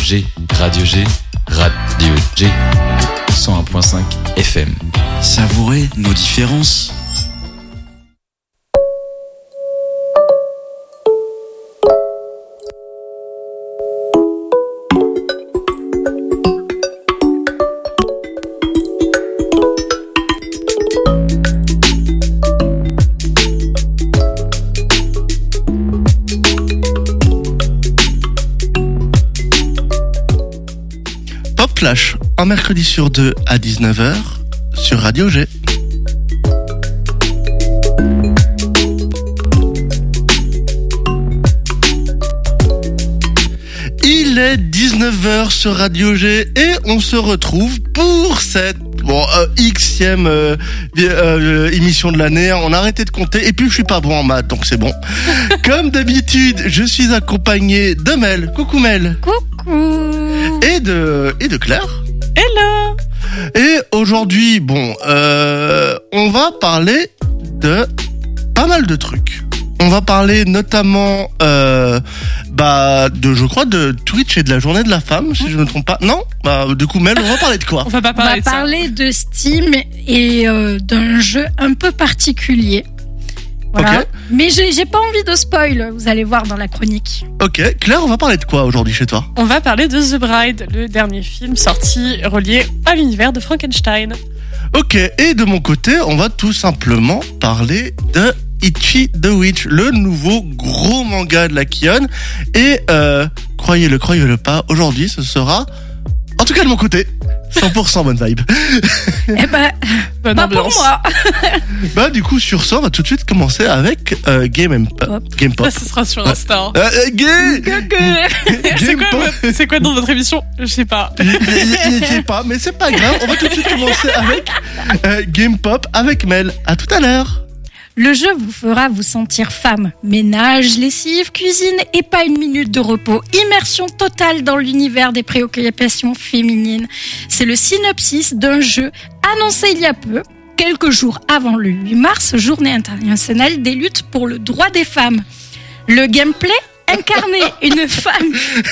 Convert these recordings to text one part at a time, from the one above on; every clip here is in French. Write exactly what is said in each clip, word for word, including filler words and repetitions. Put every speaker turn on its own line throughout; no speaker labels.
G, Radio G, Radio G, cent un virgule cinq F M.
Savourez nos différences.
Clash, un mercredi sur deux à dix-neuf heures sur Radio G. Il est dix-neuf heures sur Radio G et on se retrouve pour cette bon euh, Xème euh, euh, émission de l'année. On a arrêté de compter et puis je suis pas bon en maths donc c'est bon. Comme d'habitude, je suis accompagné de Mel. Coucou Mel.
Coucou.
Et de et de Claire.
Hello.
Et aujourd'hui, bon, euh, on va parler de pas mal de trucs. On va parler notamment, euh, bah, de, je crois, de Twitch et de la journée de la femme, si je ne me trompe pas. Non, bah, du coup, Mel, on va parler de quoi ?
On va pas parler
on va
de ça.
parler de Steam et euh, d'un jeu un peu particulier. Voilà.
Ok.
Mais j'ai, j'ai pas envie de spoil, vous allez voir dans la chronique.
Ok, Claire, on va parler de quoi aujourd'hui chez toi ?
On va parler de The Bride, le dernier film sorti relié à l'univers de Frankenstein.
Ok, et de mon côté, on va tout simplement parler de Ichi the Witch, le nouveau gros manga de la Kion. Et euh, croyez-le, croyez-le pas, aujourd'hui ce sera, en tout cas de mon côté, cent pour cent bonne vibe.
Eh ben,
Bonne
pas pour
ambiance.
moi.
Bah du coup sur ça on va tout de suite commencer avec euh, Game and Pop. Game Pop.
Ça, ce sera sur Insta.
Euh, euh, gay
C'est
Game
quoi,
Pop.
votre- c'est quoi dans votre émission ? Je sais pas.
Je je sais pas mais c'est pas grave. On va tout de suite commencer avec euh, Game Pop avec Mel. À tout à l'heure.
Le jeu vous fera vous sentir femme. Ménage, lessive, cuisine et pas une minute de repos. Immersion totale dans l'univers des préoccupations féminines. C'est le synopsis d'un jeu annoncé il y a peu, quelques jours avant le huit mars, journée internationale des luttes pour le droit des femmes. Le gameplay, incarner une femme.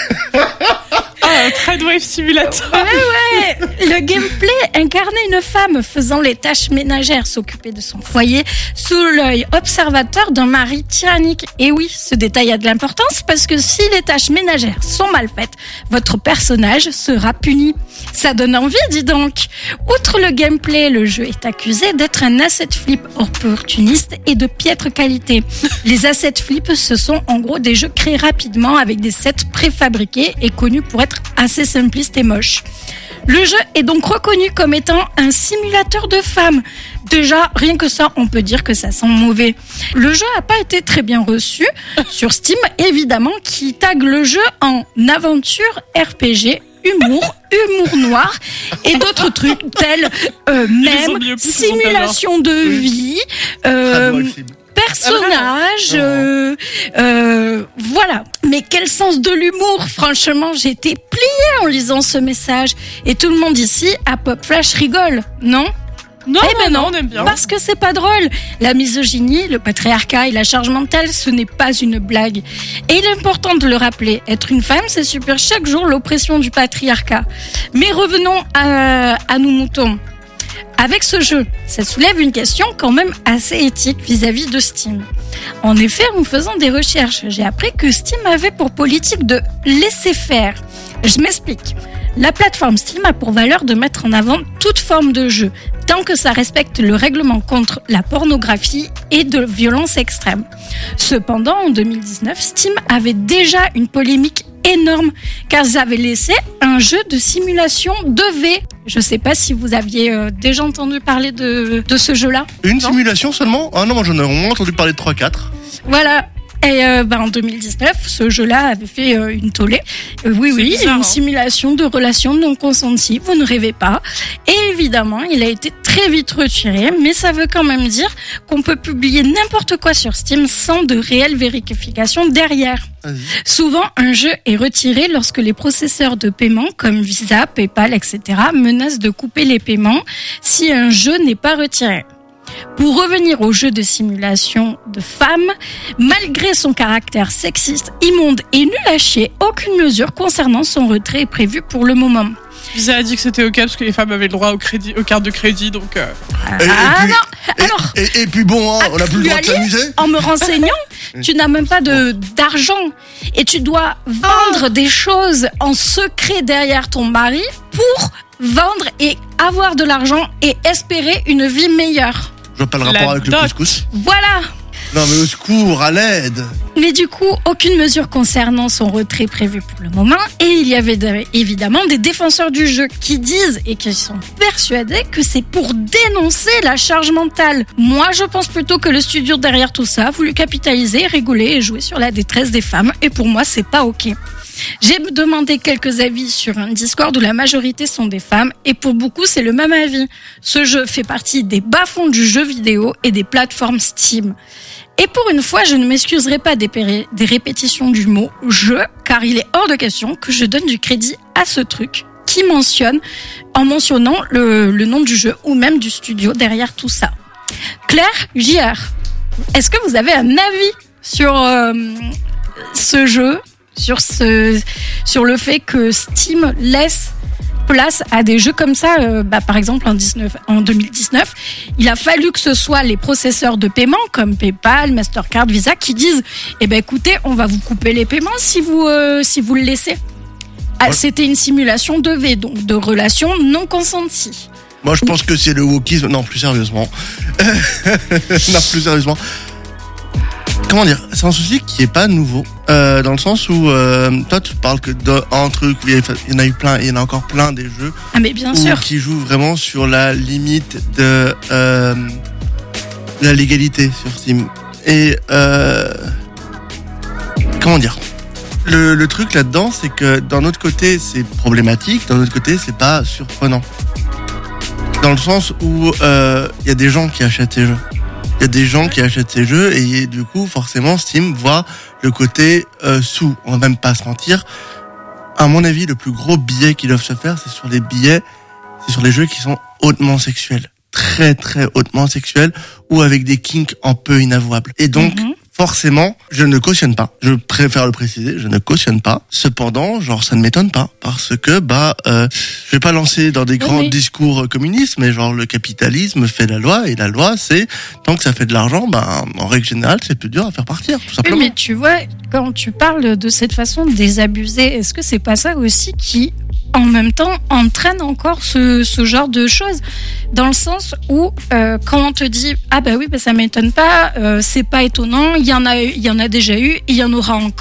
Ah, Tradewave Simulator.
Ouais, ouais. Le gameplay, incarner une femme faisant les tâches ménagères, s'occuper de son foyer, sous l'œil observateur d'un mari tyrannique. Et oui, ce détail a de l'importance parce que si les tâches ménagères sont mal faites, votre personnage sera puni. Ça donne envie, dis donc. Outre le gameplay, le jeu est accusé d'être un asset flip opportuniste et de piètre qualité. Les assets flip, ce sont en gros des jeux créés rapidement avec des sets préfabriqués et connus pour être assez simplistes et moches. Le jeu est donc reconnu comme étant un simulateur de femmes. Déjà, rien que ça, on peut dire que ça sent mauvais. Le jeu n'a pas été très bien reçu sur Steam, évidemment, qui tague le jeu en aventure R P G, humour, humour noir et d'autres trucs tels euh,
les ont
même
mis au plus, ils ont
simulation de vie, euh, personnage,
Ah,
euh, euh, voilà. Mais quel sens de l'humour, franchement, j'ai été pliée en lisant ce message. Et tout le monde ici, à Pop Flash, rigole, non ?
Non,
Eh ben
non,
non,
on aime bien.
Parce que c'est pas drôle. La misogynie, le patriarcat et la charge mentale, ce n'est pas une blague. Et il est important de le rappeler. Être une femme, c'est subir chaque jour l'oppression du patriarcat. Mais revenons à, à nos moutons. Avec ce jeu, ça soulève une question quand même assez éthique vis-à-vis de Steam. En effet, en faisant des recherches, j'ai appris que Steam avait pour politique de laisser faire. Je m'explique. La plateforme Steam a pour valeur de mettre en avant toute forme de jeu, tant que ça respecte le règlement contre la pornographie et de violence extrême. Cependant, en deux mille dix-neuf, Steam avait déjà une polémique énorme, car ils avaient laissé un jeu de simulation de V. Je sais pas si vous aviez euh, déjà entendu parler de, de ce jeu-là.
Une
Non.
simulation seulement ? Ah non, moi j'en ai au moins entendu parler de trois quatre.
Voilà. Et euh, bah, en deux mille dix-neuf, ce jeu-là avait fait euh, une tollée. Euh, oui,
C'est
oui,
bizarre,
une
hein.
simulation de relations non consenties. Vous ne rêvez pas. Et évidemment, il a été très vite retiré, mais ça veut quand même dire qu'on peut publier n'importe quoi sur Steam sans de réelle vérification derrière.
Vas-y.
Souvent, un jeu est retiré lorsque les processeurs de paiement comme Visa, PayPal, et cetera menacent de couper les paiements si un jeu n'est pas retiré. Pour revenir au jeu de simulation de femmes, malgré son caractère sexiste, immonde et nul à chier, aucune mesure concernant son retrait est prévue pour le moment.
Visa a dit que c'était ok parce que les femmes avaient le droit au crédit, aux cartes de crédit, donc. Euh...
Et, et
ah
puis,
non.
et,
Alors.
Et, et puis bon, hein, on n'a plus le droit de s'amuser.
En me renseignant, tu n'as même pas de d'argent et tu dois vendre des choses en secret derrière ton mari pour vendre et avoir de l'argent et espérer une vie meilleure.
Je vois pas le rapport
La
avec
dot.
le couscous.
Voilà.
Non mais au secours, à l'aide.
Mais du coup, aucune mesure concernant son retrait prévue pour le moment. Et il y avait de- évidemment des défenseurs du jeu qui disent et qui sont persuadés que c'est pour dénoncer la charge mentale. Moi, je pense plutôt que le studio derrière tout ça a voulu capitaliser, rigoler et jouer sur la détresse des femmes. Et pour moi, c'est pas ok. J'ai demandé quelques avis sur un Discord où la majorité sont des femmes et pour beaucoup c'est le même avis. Ce jeu fait partie des bas-fonds du jeu vidéo et des plateformes Steam. Et pour une fois, je ne m'excuserai pas des, péré- des répétitions du mot « jeu » car il est hors de question que je donne du crédit à ce truc qui mentionne, en mentionnant le, le nom du jeu ou même du studio derrière tout ça. Claire, J R, est-ce que vous avez un avis sur euh, ce jeu ? Sur ce, sur le fait que Steam laisse place à des jeux comme ça, euh, bah, par exemple en, dix-neuf, en deux mille dix-neuf, il a fallu que ce soit les processeurs de paiement comme PayPal, Mastercard, Visa qui disent eh ben écoutez, on va vous couper les paiements si vous euh, si vous le laissez. Ah,
Ouais.
C'était une simulation de V, donc de relations non consenties.
Moi je pense que c'est le wokisme. Non, plus sérieusement. non, plus sérieusement. Comment dire, c'est un souci qui est pas nouveau, euh, dans le sens où euh, toi tu parles que d'un truc où il y, a, il y en a eu plein, et il y en a encore plein des jeux
Ah mais bien
où,
sûr.
qui jouent vraiment sur la limite de euh, la légalité sur Steam. Et euh, comment dire, le, le truc là-dedans, c'est que d'un autre côté c'est problématique, d'un autre côté c'est pas surprenant. Dans le sens où il euh, y a des gens qui achètent ces jeux. Il y a des gens qui achètent ces jeux et du coup, forcément, Steam voit le côté euh, sous. On va même pas se mentir. À mon avis, le plus gros billet qu'ils doivent se faire, c'est sur les billets, c'est sur les jeux qui sont hautement sexuels. Très, très hautement sexuels ou avec des kinks un peu inavouables. Et donc,
Mhm.
forcément, je ne cautionne pas. Je préfère le préciser, je ne cautionne pas. Cependant, genre, ça ne m'étonne pas. Parce que, bah, euh, je vais pas lancer dans des grands
mais-
discours communistes, mais genre, le capitalisme fait la loi, et la loi, c'est, tant que ça fait de l'argent, bah, en règle générale, c'est plus dur à faire partir, tout
Oui,
simplement.
mais tu vois, quand tu parles de cette façon de désabusé, est-ce que c'est pas ça aussi qui, en même temps, entraîne encore ce, ce genre de choses? Dans le sens où, euh, quand on te dit « Ah bah oui, bah ça m'étonne pas, euh, c'est pas étonnant, il y en a, il y en a déjà eu, il y en aura encore. »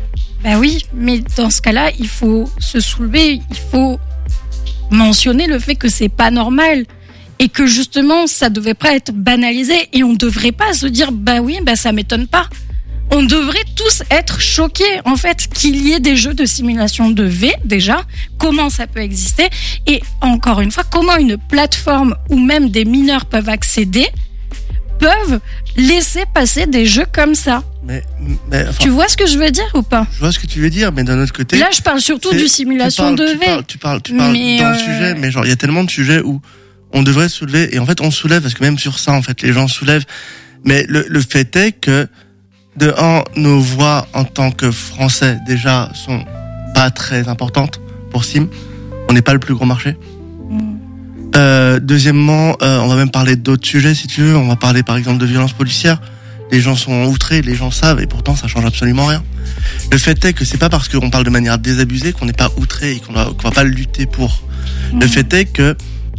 Bah oui, mais dans ce cas-là, il faut se soulever, il faut mentionner le fait que c'est pas normal. Et que justement, ça devait pas être banalisé et on devrait pas se dire « Bah oui, bah ça m'étonne pas ». On devrait tous être choqués, en fait, qu'il y ait des jeux de simulation de V, déjà. Comment ça peut exister? Et encore une fois, comment une plateforme ou même des mineurs peuvent accéder, peuvent laisser passer des jeux comme ça.
Mais, mais, enfin,
Tu vois ce que je veux dire ou pas?
je vois ce que tu veux dire, mais d'un autre côté.
Là, je parle surtout
c'est-
du simulation
tu parles,
de
tu
V.
parles, tu parles, tu parles
Mais,
dans le
euh,
sujet, mais genre, il y a tellement de sujets où on devrait soulever, et en fait, on soulève, parce que même sur ça, en fait, les gens soulèvent. Mais le, le fait est que, de un, nos voix en tant que Français, déjà, sont pas très importantes pour Steam. On n'est pas le plus gros marché.
Mm.
Euh, deuxièmement, euh, on va même parler d'autres sujets, si tu veux. On va parler, par exemple, de violences policières. Les gens sont outrés, les gens savent, et pourtant, ça change absolument rien. Le fait est que c'est pas parce qu'on parle de manière désabusée qu'on n'est pas outré et qu'on va, qu'on va pas lutter pour.
Mm.
Le fait est que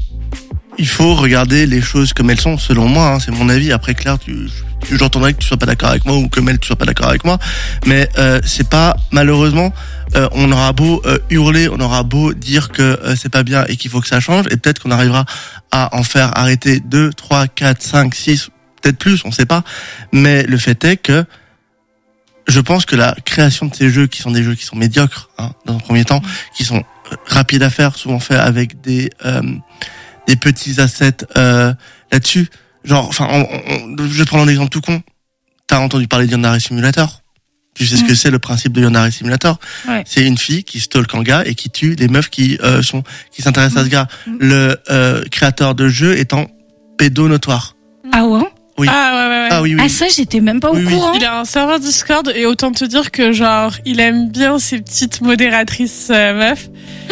il faut regarder les choses comme elles sont, selon moi, hein, c'est mon avis. Après, Claire, tu, tu, j'entendrais que tu sois pas d'accord avec moi ou que Mel, tu sois pas d'accord avec moi, mais euh, c'est pas, malheureusement, euh, on aura beau euh, hurler, on aura beau dire que euh, c'est pas bien et qu'il faut que ça change, et peut-être qu'on arrivera à en faire arrêter deux, trois, quatre, cinq, six, peut-être plus, on sait pas. Mais le fait est que je pense que la création de ces jeux, qui sont des jeux qui sont médiocres, hein, dans un premier temps, qui sont rapides à faire, souvent faits avec des euh, des petits assets euh, là-dessus. Genre, enfin, on, on, je vais te prendre un exemple tout con. T'as entendu parler d'Yandere Simulator? Tu sais ce que c'est le principe de Yandere Simulator?
Ouais.
C'est une fille qui stalk un gars et qui tue des meufs qui euh, sont qui s'intéressent à ce gars.
Mm.
Le euh, créateur de jeu étant pédo notoire.
Ah ouais?
Oui.
Ah ouais, ouais, ouais.
Ah oui, oui.
Ah ça, j'étais même pas
Oui,
au
oui.
courant.
Il a un serveur Discord et autant te dire que genre il aime bien ces petites modératrices euh, meufs.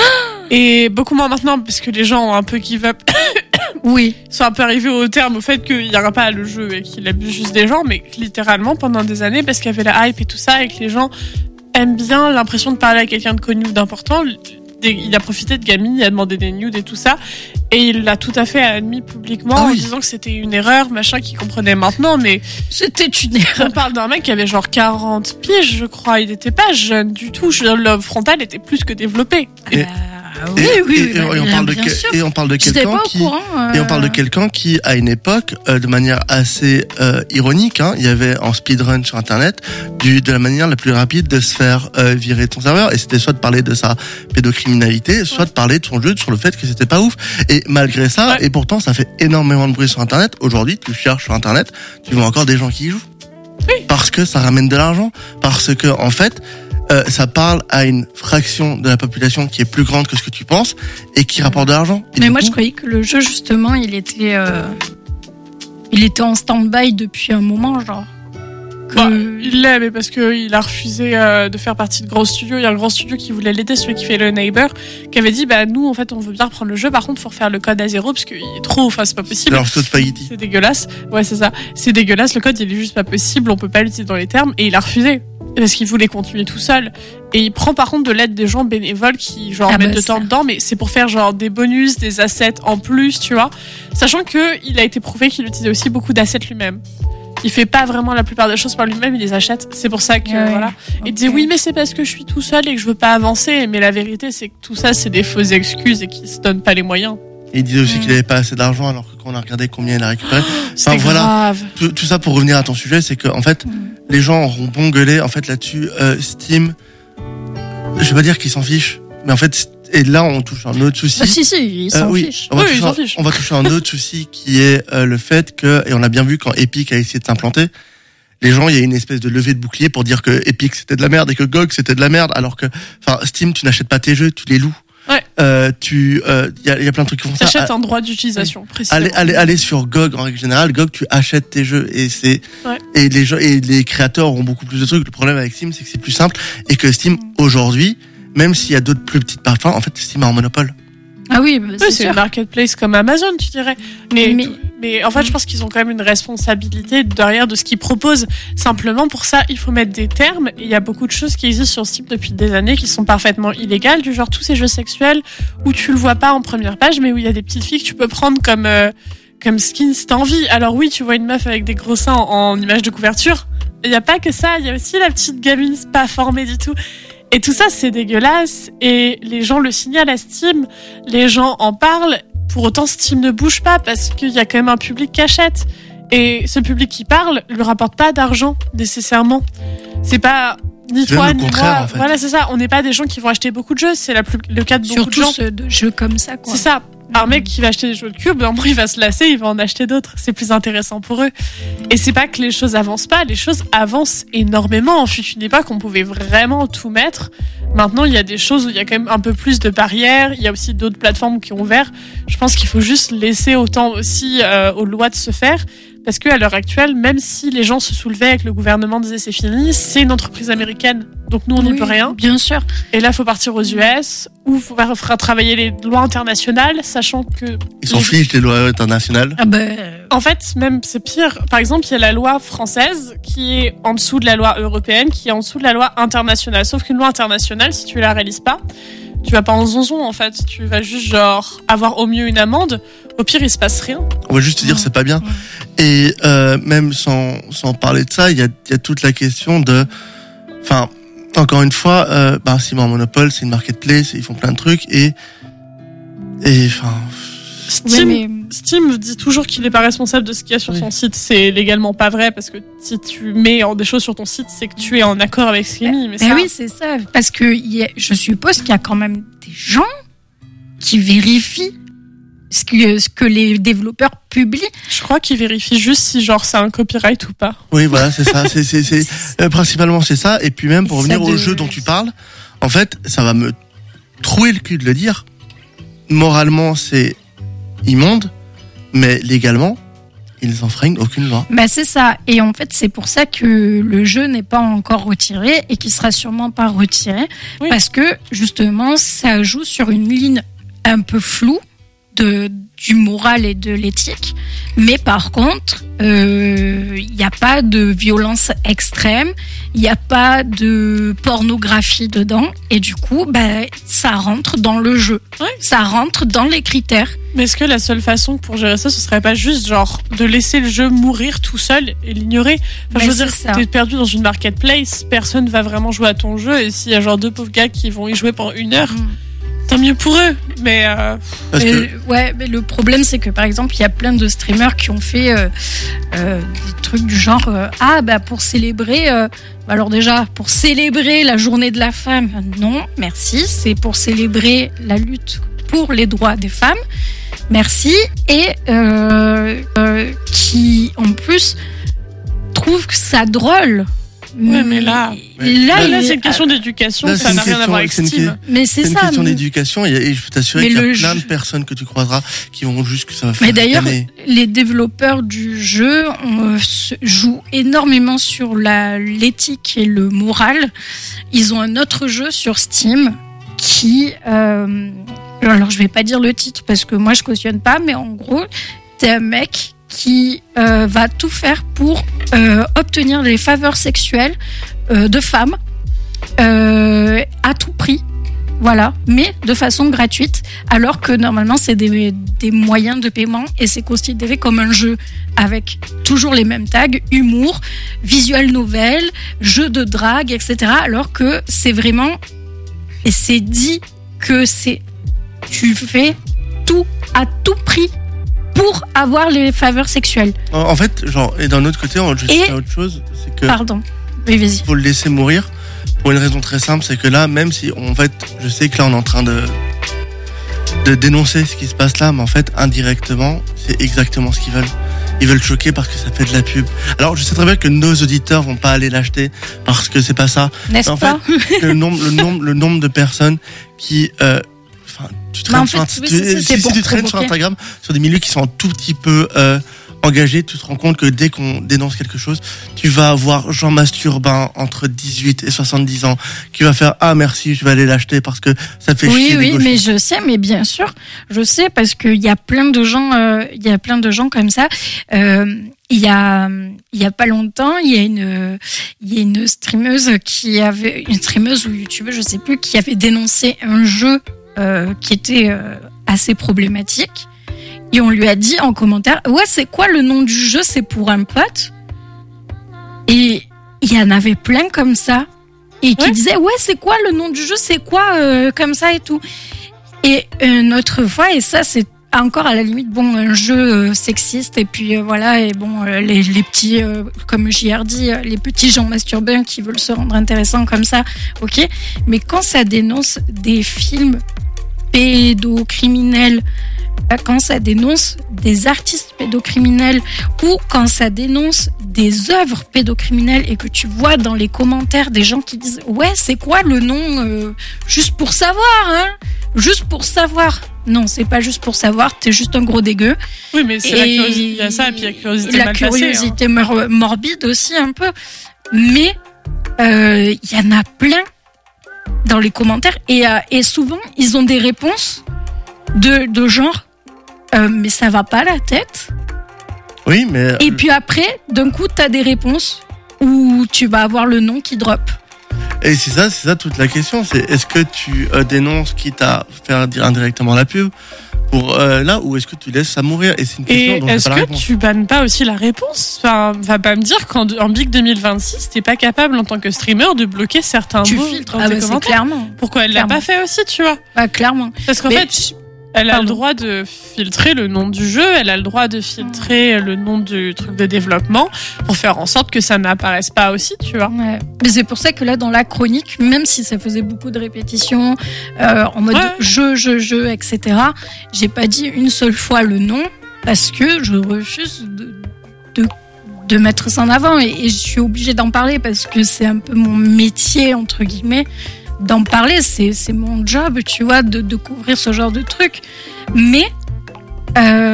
Et beaucoup moins maintenant parce que les gens ont un peu give up.
Oui.
Ils sont un peu arrivés au terme au fait qu'il n'y aura pas le jeu et qu'il abuse juste des gens, mais littéralement pendant des années parce qu'il y avait la hype et tout ça et que les gens aiment bien l'impression de parler à quelqu'un de connu ou d'important. Il a profité de gaming, il a demandé des nudes et tout ça, et il l'a tout à fait admis publiquement
Ah
en
oui.
disant que c'était une erreur, machin, qu'il comprenait maintenant, mais
C'était une erreur.
on parle d'un mec qui avait genre quarante piges, je crois, il n'était pas jeune du tout, Je- le frontal était plus que développé.
Et-
Ah oui,
Et,
oui,
et-
oui.
et on
bah,
parle de
bien
que-
sûr.
et on parle de
J'étais
quelqu'un
pas au
qui
courant. euh,
et on parle de quelqu'un qui à une époque euh, de manière assez euh, ironique hein, il y avait en speedrun sur internet du de la manière la plus rapide de se faire euh, virer ton serveur, et c'était soit de parler de sa pédocriminalité, soit de parler de son jeu, sur le fait que c'était pas ouf, et malgré ça
Ouais.
et pourtant ça fait énormément de bruit sur internet. Aujourd'hui tu cherches sur internet, tu vois encore des gens qui y jouent. Parce que ça ramène de l'argent, parce que en fait Euh, ça parle à une fraction de la population qui est plus grande que ce que tu penses et qui rapporte de l'argent. Et
Mais
du
moi,
coup,
je croyais que le jeu, justement, il était, euh, il était en stand-by depuis un moment, genre. Que...
Bah, il l'est, mais parce qu'il a refusé euh, de faire partie de gros studios. Il y a un grand studio qui voulait l'aider, celui qui fait le Neighbor, qui avait dit bah nous en fait on veut bien reprendre le jeu, par contre faut refaire le code à zéro parce qu'il est trop, enfin c'est pas possible.
alors c'est spaghetti.
C'est dégueulasse. Ouais, c'est ça. C'est dégueulasse. Le code, il est juste pas possible. On peut pas l'utiliser dans les termes. Et il a refusé. Parce qu'il voulait continuer tout seul. Et il prend par contre de l'aide des gens bénévoles qui, genre,
Ah
mettent
bah
de temps
ça.
dedans. Mais c'est pour faire, genre, des bonus, des assets en plus, tu vois. Sachant que il a été prouvé qu'il utilisait aussi beaucoup d'assets lui-même. Il fait pas vraiment la plupart des choses par lui-même, il les achète. C'est pour ça que,
Ouais,
voilà. Il dit
ok.
oui, mais c'est parce que je suis tout seul et que je veux pas avancer. Mais la vérité, c'est que tout ça, c'est des fausses excuses et qu'il se donne pas les moyens.
Et il disait aussi
Mm.
qu'il avait pas assez d'argent, alors que quand on a regardé combien il a récupéré.
C'était
voilà.
grave.
Tout, tout ça pour revenir à ton sujet, c'est que en fait,
Mm.
les gens auront bon gueuler en fait là-dessus. Euh, Steam, je vais pas dire qu'ils s'en fichent, mais en fait, et là on touche un autre souci.
Ah, si, si, ils s'en
Euh, oui,
fichent.
on va,
Oui,
toucher
ils s'en
un,
fichent.
on va toucher un autre souci qui est euh, le fait que, et on a bien vu quand Epic a essayé de s'implanter, les gens, il y a une espèce de levée de bouclier pour dire que Epic c'était de la merde et que G O G c'était de la merde, alors que, enfin, Steam, tu n'achètes pas tes jeux, tu les loues.
Ouais.
Euh, tu, il y, a, y a plein de trucs qui font ça.
T'achètes un droit d'utilisation, précisément.
Allez, allez, allez sur G O G en règle générale. G O G, tu achètes tes jeux et c'est
Ouais.
et les gens et les créateurs ont beaucoup plus de trucs. Le problème avec Steam, c'est que c'est plus simple et que Steam aujourd'hui, même s'il y a d'autres plus petites plateformes, en fait, Steam a un monopole.
Ah oui, bah,
Oui,
c'est
c'est
sûr.
une marketplace comme Amazon, tu dirais. Mais,
Mais-
tout- mais en fait, je pense qu'ils ont quand même une responsabilité derrière de ce qu'ils proposent. Simplement, pour ça, il faut mettre des termes. Et il y a beaucoup de choses qui existent sur Steam depuis des années qui sont parfaitement illégales, du genre tous ces jeux sexuels où tu le vois pas en première page, mais où il y a des petites filles que tu peux prendre comme, euh, comme skin si t'as envie. Alors oui, tu vois une meuf avec des gros seins en, en image de couverture. Il n'y a pas que ça, il y a aussi la petite gamine pas formée du tout. Et tout ça, c'est dégueulasse. Et les gens le signalent à Steam, les gens en parlent. Pour autant, Steam ne bouge pas parce qu'il y a quand même un public qui achète. Et ce public qui parle lui rapporte pas d'argent, nécessairement. C'est pas ni
C'est
toi
même le
ni
contraire,
moi.
en fait.
Voilà, c'est ça. On n'est pas des gens qui vont acheter beaucoup de jeux. C'est la plus- le cas de beaucoup
Surtout
de gens.
ceux de jeux comme ça, quoi.
C'est ça. Un mec qui va acheter des jeux de cube, un moment il va se lasser, il va en acheter d'autres. C'est plus intéressant pour eux. Et c'est pas que les choses avancent pas, les choses avancent énormément. En fut une époque, on pouvait vraiment tout mettre. Maintenant, il y a des choses où il y a quand même un peu plus de barrières. Il y a aussi d'autres plateformes qui ont ouvert. Je pense qu'il faut juste laisser autant aussi euh, aux lois de se faire. Parce qu'à l'heure actuelle, même si les gens se soulevaient et que le gouvernement disait c'est fini, c'est une entreprise américaine. Donc nous, on n'y
Oui,
peut rien.
Bien sûr.
Et là, il faut partir aux U S ou il faut faire travailler les lois internationales, sachant que...
Ils s'en
les-
fichent des lois internationales.
Ah bah,
En fait, même c'est pire. Par exemple, il y a la loi française qui est en dessous de la loi européenne, qui est en dessous de la loi internationale. Sauf qu'une loi internationale, si tu la réalises pas, tu vas pas en zonzon en fait. Tu vas juste genre avoir au mieux une amende. Au pire, il se passe rien.
On va juste te dire c'est pas bien. Et euh, même sans sans parler de ça, il y a il y a toute la question de, enfin, encore une fois, euh, bah Steam a un monopole, c'est une marketplace, ils font plein de trucs et et enfin.
Steam,
ouais, mais
Steam dit toujours qu'il n'est pas responsable de ce qu'il y a sur
Oui.
son site. C'est légalement pas vrai parce que si tu mets en- des choses sur ton site, c'est que tu es en accord avec ce qui est mis. Mais
Ben
ça,
oui, c'est ça. Parce que il y a- je suppose qu'il y a quand même des gens qui vérifient ce que, ce que les développeurs publient.
je crois qu'il vérifie juste si genre c'est un copyright ou pas.
Oui, voilà, c'est ça. C'est c'est c'est euh, principalement c'est ça. Et puis même pour
Et
revenir
ça
au
de-
jeu dont tu parles, en fait, ça va me trouer le cul de le dire. Moralement, c'est immonde, mais légalement, ils enfreignent aucune loi.
Bah c'est ça. Et en fait, c'est pour ça que le jeu n'est pas encore retiré et qu'il sera sûrement pas retiré.
Oui.
Parce que, justement, ça joue sur une ligne un peu floue de, du moral et de l'éthique. Mais par contre, il euh, n'y a pas de violence extrême, il n'y a pas de pornographie dedans. Et du coup, bah, ça rentre dans le jeu.
Ouais.
Ça rentre dans les critères.
Mais est-ce que la seule façon pour gérer ça, ce serait pas juste genre de laisser le jeu mourir tout seul et l'ignorer? Enfin,
Mais
je veux
c'est
dire,
ça.
t'es perdu dans une marketplace, personne va vraiment jouer à ton jeu, et s'il y a genre deux pauvres gars qui vont y jouer pendant une heure, tant mieux pour eux. Mais euh,
Parce
Mais,
que
ouais, mais le problème c'est que par exemple il y a plein de streamers qui ont fait euh, euh, des trucs du genre euh, ah bah pour célébrer euh, alors déjà pour célébrer la journée de la femme, non merci, c'est pour célébrer la lutte pour les droits des femmes, merci, et euh, euh, qui en plus trouvent ça drôle.
ouais, mais là,
Mais
là,
là,
il
là,
est-
c'est une question d'éducation,
là,
ça
c'est
n'a
une
rien à voir avec
question- c'est une
Steam.
mais c'est
c'est une
ça.
question
mais-
d'éducation et, et je peux t'assurer
Mais
qu'il y a
le
plein
jeu-
de personnes que tu croiseras qui vont juste que ça va faire
Mais d'ailleurs,
ricaner.
les développeurs du jeu euh, se- jouent énormément sur la, l'éthique et le moral. Ils ont un autre jeu sur Steam qui... Euh, alors, je vais pas dire le titre parce que moi, je cautionne pas, mais en gros, t'es un mec qui euh, va tout faire pour euh, obtenir les faveurs sexuelles euh, de femmes euh, à tout prix. Voilà, mais de façon gratuite, alors que normalement c'est des, des moyens de paiement et c'est considéré comme un jeu avec toujours les mêmes tags, humour, visual novel, jeu de drague, et cetera. Alors que c'est vraiment, et c'est dit que c'est, tu fais tout à tout prix pour avoir les faveurs sexuelles.
En, en fait, genre, et d'un autre côté, on juste
Et-
fait autre chose, c'est que
Pardon. Oui, vas-y.
faut le laisser mourir pour une raison très simple, c'est que là, même si en fait, je sais que là on est en train de de dénoncer ce qui se passe là, mais en fait, indirectement, c'est exactement ce qu'ils veulent. Ils veulent choquer parce que ça fait de la pub. Alors, je sais très bien que nos auditeurs vont pas aller l'acheter parce que c'est pas ça.
N'est-ce
En
pas?
Le nombre, le nombre, le nombre de personnes qui, euh, enfin, tu traînes
Bah, en
sur,
fait,
un-
oui,
tu-
c'est ça, c'est
si, si
pour
tu traînes sur
provoquer.
Instagram, sur des milieux qui sont un tout petit peu euh, engagés, tu te rends compte que dès qu'on dénonce quelque chose, tu vas avoir Jean Masturbin entre dix-huit et soixante-dix ans qui va faire ah merci, je vais aller l'acheter parce que ça fait
Oui,
chier
oui,
des gauchistes.
mais je sais, mais bien sûr, je sais parce qu'il y a plein de gens, euh, il y a plein de gens comme ça. Euh, il y a, il y a pas longtemps, il y a une, il y a une streameuse qui avait, une streameuse ou youtubeuse, je sais plus, qui avait dénoncé un jeu euh, qui était euh, assez problématique. Et on lui a dit en commentaire, ouais, c'est quoi le nom du jeu? C'est pour un pote. Et il y en avait plein comme ça. Et qui
Ouais.
disaient, ouais, c'est quoi le nom du jeu? C'est quoi euh, comme ça et tout. Et une autre fois, et ça, c'est encore à la limite, bon, un jeu euh, sexiste. Et puis euh, voilà, et bon, euh, les, les petits, euh, comme J R dit, euh, les petits gens masturbants qui veulent se rendre intéressants comme ça, ok. Mais quand ça dénonce des films pédocriminels, quand ça dénonce des artistes pédocriminels ou quand ça dénonce des œuvres pédocriminelles et que tu vois dans les commentaires des gens qui disent ouais c'est quoi le nom euh, juste pour savoir hein juste pour savoir. Non, c'est pas juste pour savoir, t'es juste un gros dégueu.
Oui, mais c'est
Et
la curiosité, il y a ça, et puis la curiosité
la
mal placée, hein.
curiosité mor- morbide aussi un peu. Mais euh, il y en a plein dans les commentaires et, euh, et souvent ils ont des réponses de, de genre euh, mais ça va pas la tête.
Oui, mais
Et puis après, d'un coup, t'as des réponses où tu vas avoir le nom qui drop.
et c'est ça, c'est ça toute la question, c'est est-ce que tu euh, dénonces quitte à faire dire indirectement la pub pour euh, là ou est-ce que tu laisses ça mourir? Et c'est une question
Et
dont j'ai
est-ce
pas la
que
réponse.
tu bannes pas aussi la réponse? Enfin, va pas me dire qu'en en Big deux mille vingt-six, t'es pas capable en tant que streamer de bloquer certains
Tu
mots
filtres.
dans
Ah
tes
bah, c'est
commentaires.
clairement.
Pourquoi elle l'a
Clairement.
pas fait aussi, tu vois?
Bah, clairement.
Parce qu'en
Mais-
fait, elle a
Pardon.
le droit de filtrer le nom du jeu, elle a le droit de filtrer le nom du truc de développement pour faire en sorte que ça n'apparaisse pas aussi, tu vois.
Ouais. Mais c'est pour ça que là, dans la chronique, même si ça faisait beaucoup de répétitions, euh, en mode
Ouais.
jeu, jeu, jeu, et cetera, j'ai pas dit une seule fois le nom parce que je refuse de, de, de mettre ça en avant et, et je suis obligée d'en parler parce que c'est un peu mon métier, entre guillemets, d'en parler. C'est, c'est mon job, tu vois, de, de couvrir ce genre de trucs. Mais, euh,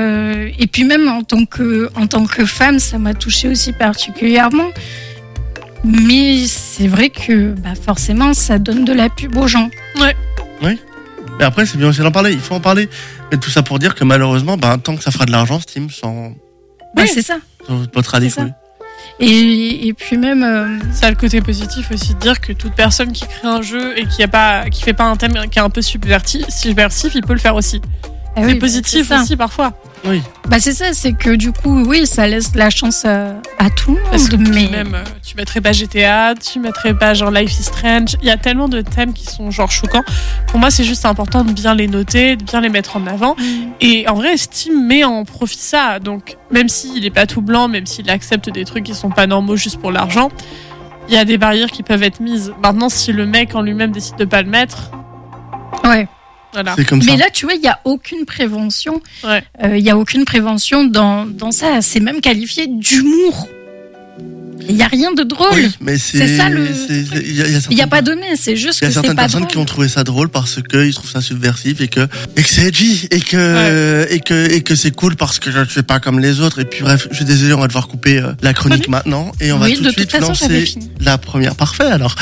euh, et puis même en tant que en tant que femme, ça m'a touchée aussi particulièrement. Mais c'est vrai que bah forcément, ça donne de la pub aux gens.
Ouais.
Oui. Mais après, c'est bien aussi d'en parler. Il faut en parler. Mais tout ça pour dire que malheureusement, bah, tant que ça fera de l'argent, Steam s'en
Bah
Oui.
c'est ça.
potera les
C'est ça.
couilles.
Et, et puis même, euh,
Ça a le côté positif aussi de dire que toute personne qui crée un jeu et qui a pas, qui fait pas un thème qui est un peu subverti- subversif, il peut le faire aussi.
ah
C'est
oui, bah,
positif
c'est ça.
aussi parfois.
Oui.
Bah c'est ça, c'est que du coup, oui, ça laisse la chance à, à tout le
Parce que
monde.
puis
Mais
même, euh, tu mettrais pas G T A, tu mettrais pas genre Life is Strange. Il y a tellement de thèmes qui sont genre choquants. Pour moi, c'est juste important de bien les noter, de bien les mettre en avant. Et en vrai, Steam met en profit ça. Donc, même s'il est pas tout blanc, même s'il accepte des trucs qui sont pas normaux juste pour l'argent, il y a des barrières qui peuvent être mises. Maintenant, si le mec en lui-même décide de pas le mettre,
ouais.
voilà.
C'est comme ça.
Mais là, tu vois, il y a aucune prévention.
Ouais.
Euh, Il y a aucune prévention dans dans ça. C'est même qualifié d'humour. Il y a rien de drôle.
Oui, mais c'est.
C'est ça, le
c'est-
truc.
Il y a, il y a
Il y a
certaines-
pas de mais, c'est juste
Il y a
que c'est
certaines
pas
personnes
drôle.
qui ont trouvé ça drôle parce que ils trouvent ça subversif et que et que c'est edgy et que et que et que c'est cool parce que je ne fais pas comme les autres et puis bref, je suis désolé, on va devoir couper euh, la chronique
Chronique
maintenant et on va
Oui,
tout
de
de suite
toute façon, j'avais
lancer
fini.
la première. Parfait alors.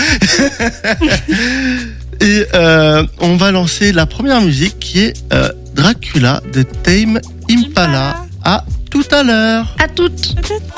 Et euh, on va lancer la première musique qui est euh, Dracula de Tame Impala. À tout à l'heure.
À toutes.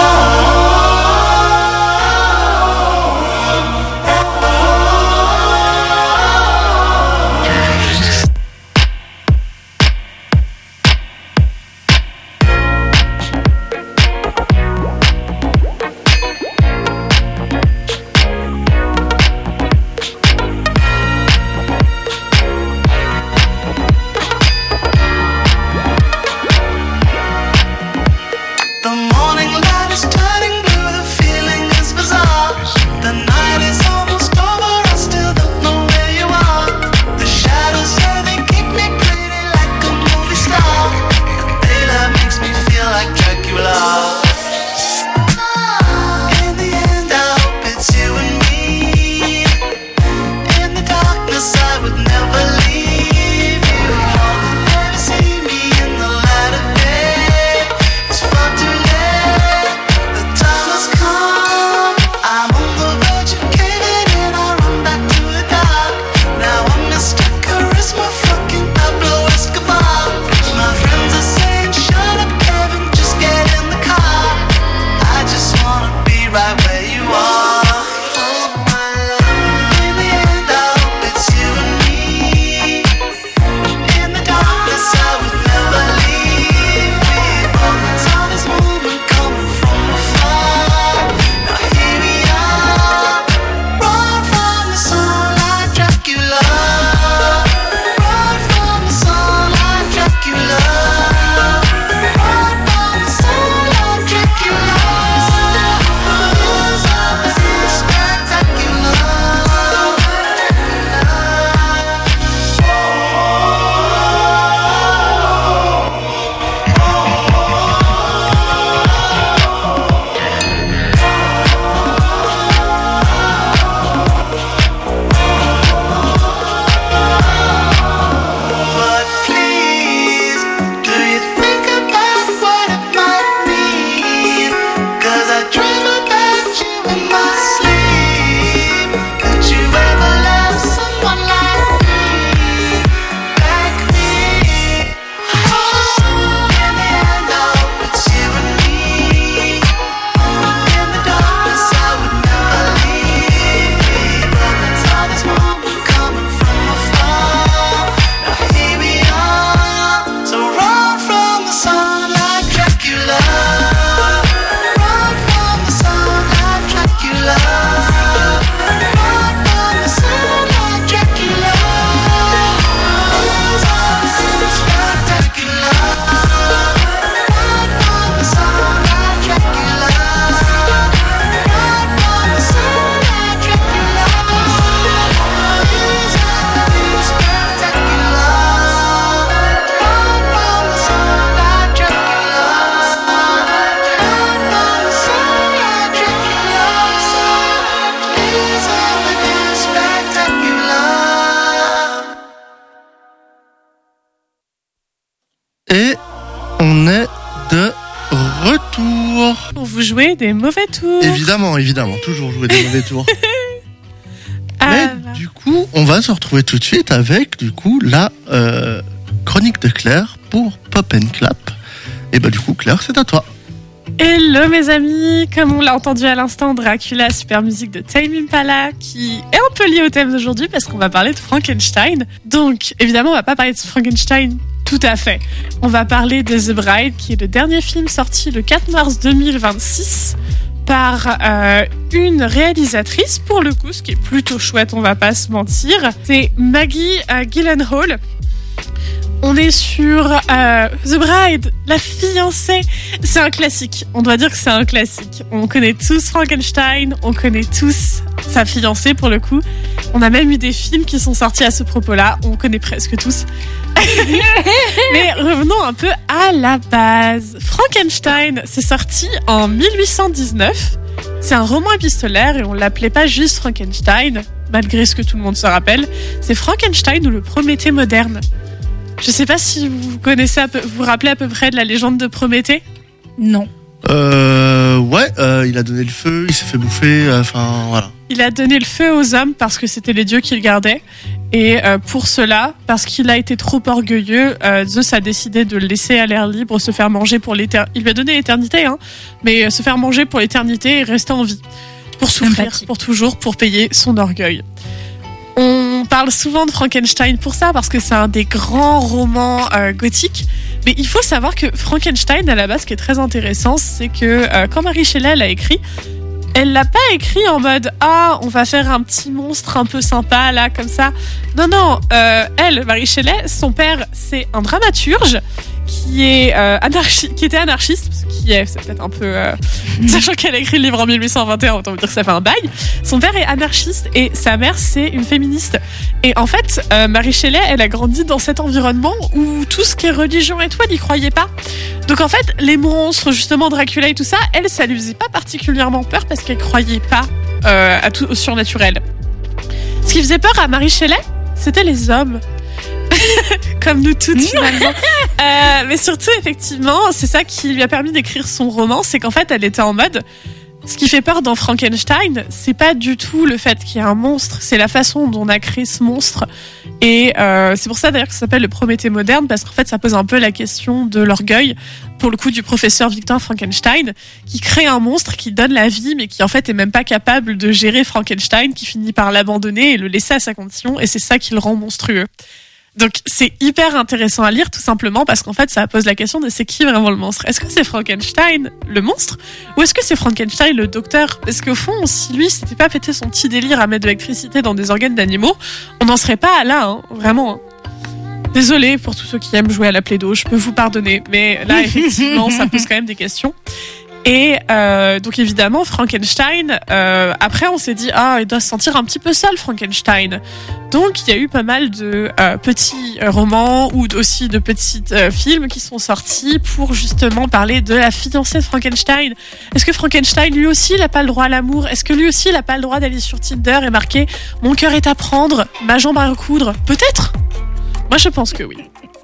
The morning light is turning blue, the feeling is bizarre. The night is almost over, I still don't know where you are. The shadows here, they keep me pretty like a movie star. Daylight makes me feel like Dracula. In the end, I hope it's you and me. In the darkness, I would never leave you. Never see me in the light of day. It's far too late. The time has come. I'm on the verge of caving in. I run back to the dark. Now I'm Mister Charisma, fucking Pablo Escobar. My friends are saying, shut up, Kevin, just get in the car. I just wanna be right where you are. Oh my love. In the end, I hope it's you and me. In the darkness, I would never leave. We've all saw this moment coming from afar. Now here we are. Run from the sun like Dracula. Run from the sun like Dracula. Run from the sun like Dracula.
vous jouer des mauvais tours.
Évidemment, évidemment, toujours jouer des mauvais tours.
Ah,
Mais du coup, on va se retrouver tout de suite avec du coup la euh, chronique de Claire pour Pop and Clap. Et bah du coup, Claire, c'est à toi.
Hello mes amis, comme on l'a entendu à l'instant, Dracula, super musique de Tame Impala, qui est un peu liée au thème d'aujourd'hui parce qu'on va parler de Frankenstein. Donc évidemment on va pas parler de Frankenstein tout à fait. On va parler de The Bride, qui est le dernier film sorti le quatre mars deux mille vingt-six par euh, une réalisatrice, pour le coup, ce qui est plutôt chouette, on va pas se mentir. C'est Maggie euh, Gyllenhaal. On est sur euh, The Bride, la fiancée. C'est un classique. On doit dire que c'est un classique. On connaît tous Frankenstein, on connaît tous sa fiancée pour le coup. On a même eu des films qui sont sortis à ce propos-là. On connaît presque tous. Mais revenons un peu à la base. Frankenstein, c'est sorti en mille huit cent dix-neuf. C'est un roman épistolaire et on l'appelait pas juste Frankenstein, malgré ce que tout le monde se rappelle. C'est Frankenstein ou le Prométhée moderne. Je sais pas si vous connaissez, à peu, vous vous rappelez à peu près de la légende de Prométhée ?
Non.
Euh, ouais, euh, il a donné le feu, il s'est fait bouffer, enfin euh, voilà.
Il a donné le feu aux hommes parce que c'était les dieux qui le gardaient. Et euh, pour cela, parce qu'il a été trop orgueilleux, euh, Zeus a décidé de le laisser à l'air libre, se faire manger pour l'éternité. Il lui a donné l'éternité, hein, mais euh, se faire manger pour l'éternité et rester en vie. Pour souffrir,
Sympathique.
pour toujours, pour payer son orgueil. On parle souvent de Frankenstein pour ça, parce que c'est un des grands romans euh, gothiques. Mais il faut savoir que Frankenstein, à la base, ce qui est très intéressant, c'est que euh, quand Mary Shelley l'a écrit, elle l'a pas écrit en mode « Ah, on va faire un petit monstre un peu sympa, là, comme ça. » Non, non, euh, elle, Mary Shelley, son père, c'est un dramaturge qui est euh, anarchi- qui était anarchiste, qui est, c'est peut-être un peu... Euh, sachant qu'elle a écrit le livre en mille huit cent vingt et un, autant vous dire que ça fait un bail. Son père est anarchiste et sa mère, c'est une féministe. Et en fait, euh, Mary Shelley, elle a grandi dans cet environnement où tout ce qui est religion et tout, elle n'y croyait pas. Donc en fait, les monstres, justement, Dracula et tout ça, elle, ça lui faisait pas particulièrement peur parce qu'elle croyait pas euh, à tout au surnaturel. Ce qui faisait peur à Mary Shelley, c'était les hommes. Comme nous toutes finalement. euh, mais surtout, effectivement, c'est ça qui lui a permis d'écrire son roman, c'est qu'en fait, elle était en mode... Ce qui fait peur dans Frankenstein, c'est pas du tout le fait qu'il y ait un monstre, c'est la façon dont on a créé ce monstre. Et euh, c'est pour ça d'ailleurs que ça s'appelle le Prométhée moderne, parce qu'en fait ça pose un peu la question de l'orgueil, pour le coup du professeur Victor Frankenstein, qui crée un monstre qui donne la vie, mais qui en fait est même pas capable de gérer Frankenstein, qui finit par l'abandonner et le laisser à sa condition, et c'est ça qui le rend monstrueux. Donc c'est hyper intéressant à lire tout simplement parce qu'en fait ça pose la question de c'est qui vraiment le monstre. Est-ce que c'est Frankenstein le monstre ou est-ce que c'est Frankenstein le docteur? Parce qu'au fond, si lui s'était pas pété son petit délire à mettre de l'électricité dans des organes d'animaux, on n'en serait pas là, hein, vraiment. Hein. Désolée pour tous ceux qui aiment jouer à la Play-Doh, je peux vous pardonner, mais là effectivement ça pose quand même des questions. Et euh, donc évidemment Frankenstein, euh, après on s'est dit ah il doit se sentir un petit peu seul Frankenstein. Donc il y a eu pas mal de euh, petits euh, romans ou aussi de petits euh, films qui sont sortis pour justement parler de la fiancée de Frankenstein. Est-ce que Frankenstein lui aussi il a pas le droit à l'amour? Est-ce que lui aussi il a pas le droit d'aller sur Tinder et marquer mon cœur est à prendre, ma jambe à recoudre? Peut-être. Moi je pense que oui.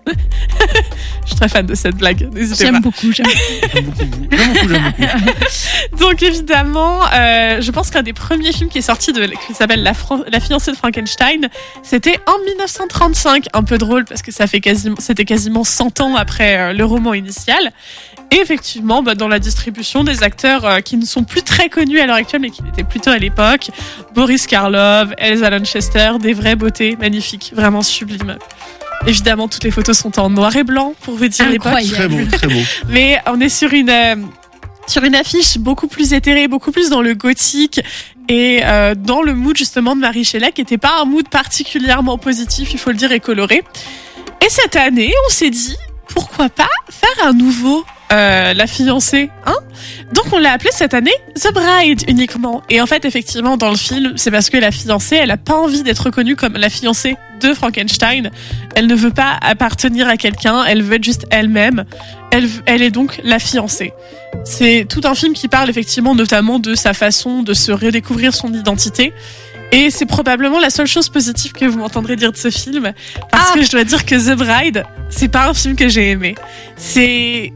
Je suis très fan de cette blague, n'hésitez
J'aime
pas.
beaucoup, j'aime
J'aime beaucoup, j'aime beaucoup, j'aime beaucoup.
Donc évidemment, euh, je pense qu'un des premiers films qui est sorti de, qui s'appelle La, Fran- La fiancée de Frankenstein, c'était en dix-neuf cent trente-cinq. Un peu drôle parce que ça fait quasiment, c'était quasiment cent ans après euh, le roman initial. Et effectivement, bah, dans la distribution des acteurs euh, qui ne sont plus très connus à l'heure actuelle, mais qui l'étaient plutôt à l'époque, Boris Karloff, Elsa Lanchester, des vraies beautés magnifiques, vraiment sublimes. Évidemment, toutes les photos sont en noir et blanc pour vous dire l'époque.
Incroyable.
Très beau, très beau.
Mais on est sur une euh, sur une affiche beaucoup plus éthérée, beaucoup plus dans le gothique et euh, dans le mood justement de Mary Shelley, qui n'était pas un mood particulièrement positif, il faut le dire, et coloré. Et cette année, on s'est dit pourquoi pas faire un nouveau euh, La fiancée, hein? Donc on l'a appelé cette année The Bride uniquement. Et en fait, effectivement, dans le film, c'est parce que la fiancée, elle a pas envie d'être reconnue comme la fiancée de Frankenstein. Elle ne veut pas appartenir à quelqu'un, elle veut être juste elle-même. Elle, elle est donc la fiancée. C'est tout un film qui parle effectivement notamment de sa façon de se redécouvrir son identité. Et c'est probablement la seule chose positive que vous m'entendrez dire de ce film. Parce
Ah.
que je dois dire que The Bride, c'est pas un film que j'ai aimé. C'est...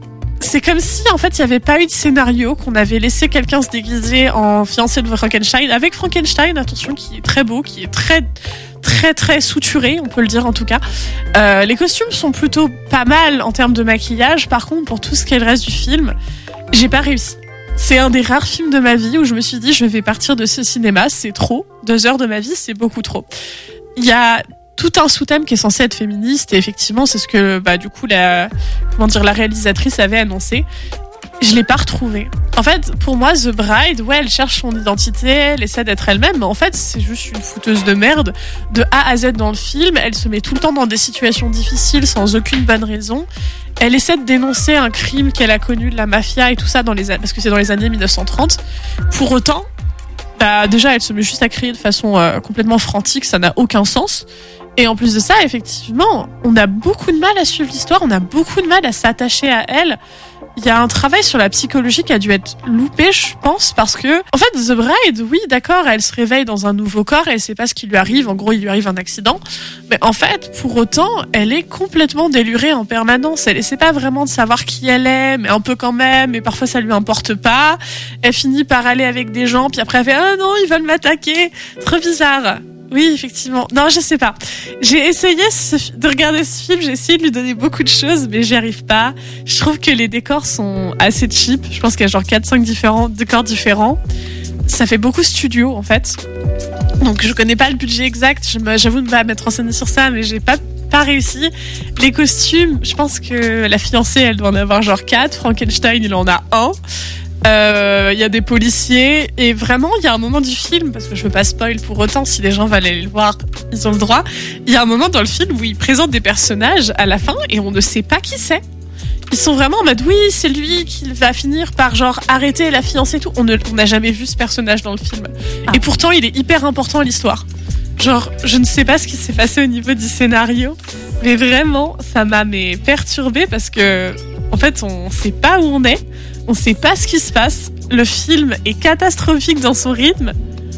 c'est comme si en fait il n'y avait pas eu de scénario, qu'on avait laissé quelqu'un se déguiser en fiancé de Frankenstein, avec Frankenstein, attention, qui est très beau, qui est très très très suturé, on peut le dire en tout cas. Euh, les costumes sont plutôt pas mal en termes de maquillage, par contre pour tout ce qui est le reste du film, j'ai pas réussi. C'est un des rares films de ma vie où je me suis dit je vais partir de ce cinéma, c'est trop, deux heures de ma vie c'est beaucoup trop. Il y a tout un sous-thème qui est censé être féministe et effectivement c'est ce que bah du coup la comment dire la réalisatrice avait annoncé. Je l'ai pas retrouvé. En fait, pour moi, The Bride, ouais, elle cherche son identité, elle essaie d'être elle-même, mais en fait, c'est juste une fouteuse de merde. De A à Z dans le film, elle se met tout le temps dans des situations difficiles sans aucune bonne raison. Elle essaie de dénoncer un crime qu'elle a connu de la mafia et tout ça dans les parce que c'est dans les années mille neuf cent trente. Pour autant, bah déjà, elle se met juste à crier de façon euh, complètement frantique, ça n'a aucun sens. Et en plus de ça, effectivement, on a beaucoup de mal à suivre l'histoire, on a beaucoup de mal à s'attacher à elle. Il y a un travail sur la psychologie qui a dû être loupé, je pense, parce que, en fait, The Bride, oui, d'accord, elle se réveille dans un nouveau corps et elle sait pas ce qui lui arrive. En gros, il lui arrive un accident. Mais en fait, pour autant, elle est complètement délurée en permanence. Elle essaie pas vraiment de savoir qui elle est, mais un peu quand même, mais parfois ça lui importe pas. Elle finit par aller avec des gens, puis après elle fait, ah non, ils veulent m'attaquer. Trop bizarre. Oui, effectivement. Non, je sais pas. J'ai essayé ce, de regarder ce film, j'ai essayé de lui donner beaucoup de choses, mais j'y arrive pas. Je trouve que les décors sont assez cheap. Je pense qu'il y a genre quatre cinq différents, décors différents. Ça fait beaucoup studio, en fait. Donc, je connais pas le budget exact. Je me, j'avoue de pas m'être renseignée sur ça, mais j'ai pas, pas réussi. Les costumes, je pense que la fiancée, elle doit en avoir genre quatre. Frankenstein, il en a un. Il euh, y a des policiers et vraiment il y a un moment du film, parce que je veux pas spoil pour autant, si les gens veulent aller le voir ils ont le droit, il y a un moment dans le film où ils présentent des personnages à la fin et on ne sait pas qui c'est. Ils sont vraiment en mode oui c'est lui qui va finir par genre arrêter la fiancée et tout. On ne, on n'a jamais vu ce personnage dans le film ah. Et pourtant il est hyper important à l'histoire. Genre je ne sais pas ce qui s'est passé au niveau du scénario, mais vraiment ça m'a mais perturbée parce que en fait on sait pas où on est. On sait pas ce qui se passe. Le film est catastrophique dans son rythme.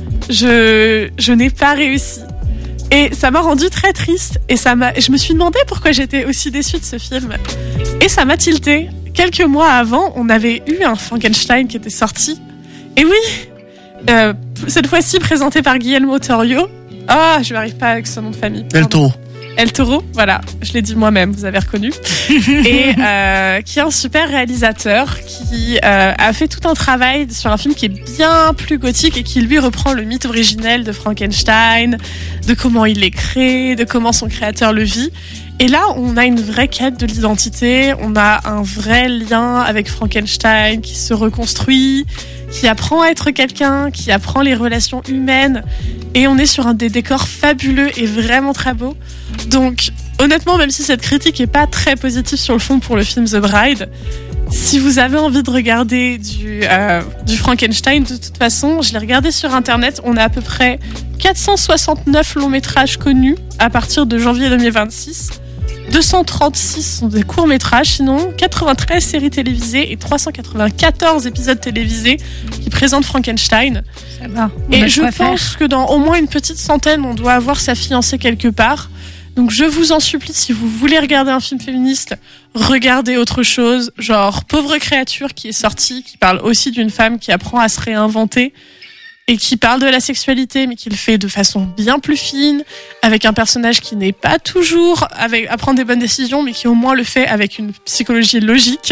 Je, je n'ai pas réussi. Et ça m'a rendu très triste. Et ça m'a, je me suis demandé pourquoi j'étais aussi déçue de ce film. Et ça m'a tilté. Quelques mois avant, on avait eu un Frankenstein qui était sorti. Et oui, euh, cette fois-ci présenté par Guillermo Toro. Ah, oh, je n'arrive pas avec son nom de famille.
Del Toro.
El Toro, voilà, je l'ai dit moi-même, vous avez reconnu, et euh, qui est un super réalisateur qui euh, a fait tout un travail sur un film qui est bien plus gothique et qui lui reprend le mythe originel de Frankenstein, de comment il est créé, de comment son créateur le vit. Et là, on a une vraie quête de l'identité, on a un vrai lien avec Frankenstein qui se reconstruit, qui apprend à être quelqu'un, qui apprend les relations humaines. Et on est sur un des décors fabuleux et vraiment très beaux. Donc, honnêtement, même si cette critique est pas très positive sur le fond pour le film The Bride, si vous avez envie de regarder du, euh, du Frankenstein, de toute façon, je l'ai regardé sur Internet, on a à peu près quatre cent soixante-neuf longs métrages connus à partir de janvier deux mille vingt-six. deux cent trente-six sont des courts-métrages, sinon quatre-vingt-treize séries télévisées et trois cent quatre-vingt-quatorze épisodes télévisés qui présentent Frankenstein.
Ça va.
Et je pense que dans au moins une petite centaine, on doit avoir sa fiancée quelque part. Donc je vous en supplie, si vous voulez regarder un film féministe, regardez autre chose, genre Pauvre créature qui est sorti, qui parle aussi d'une femme qui apprend à se réinventer et qui parle de la sexualité, mais qui le fait de façon bien plus fine, avec un personnage qui n'est pas toujours avec, à prendre des bonnes décisions, mais qui au moins le fait avec une psychologie logique.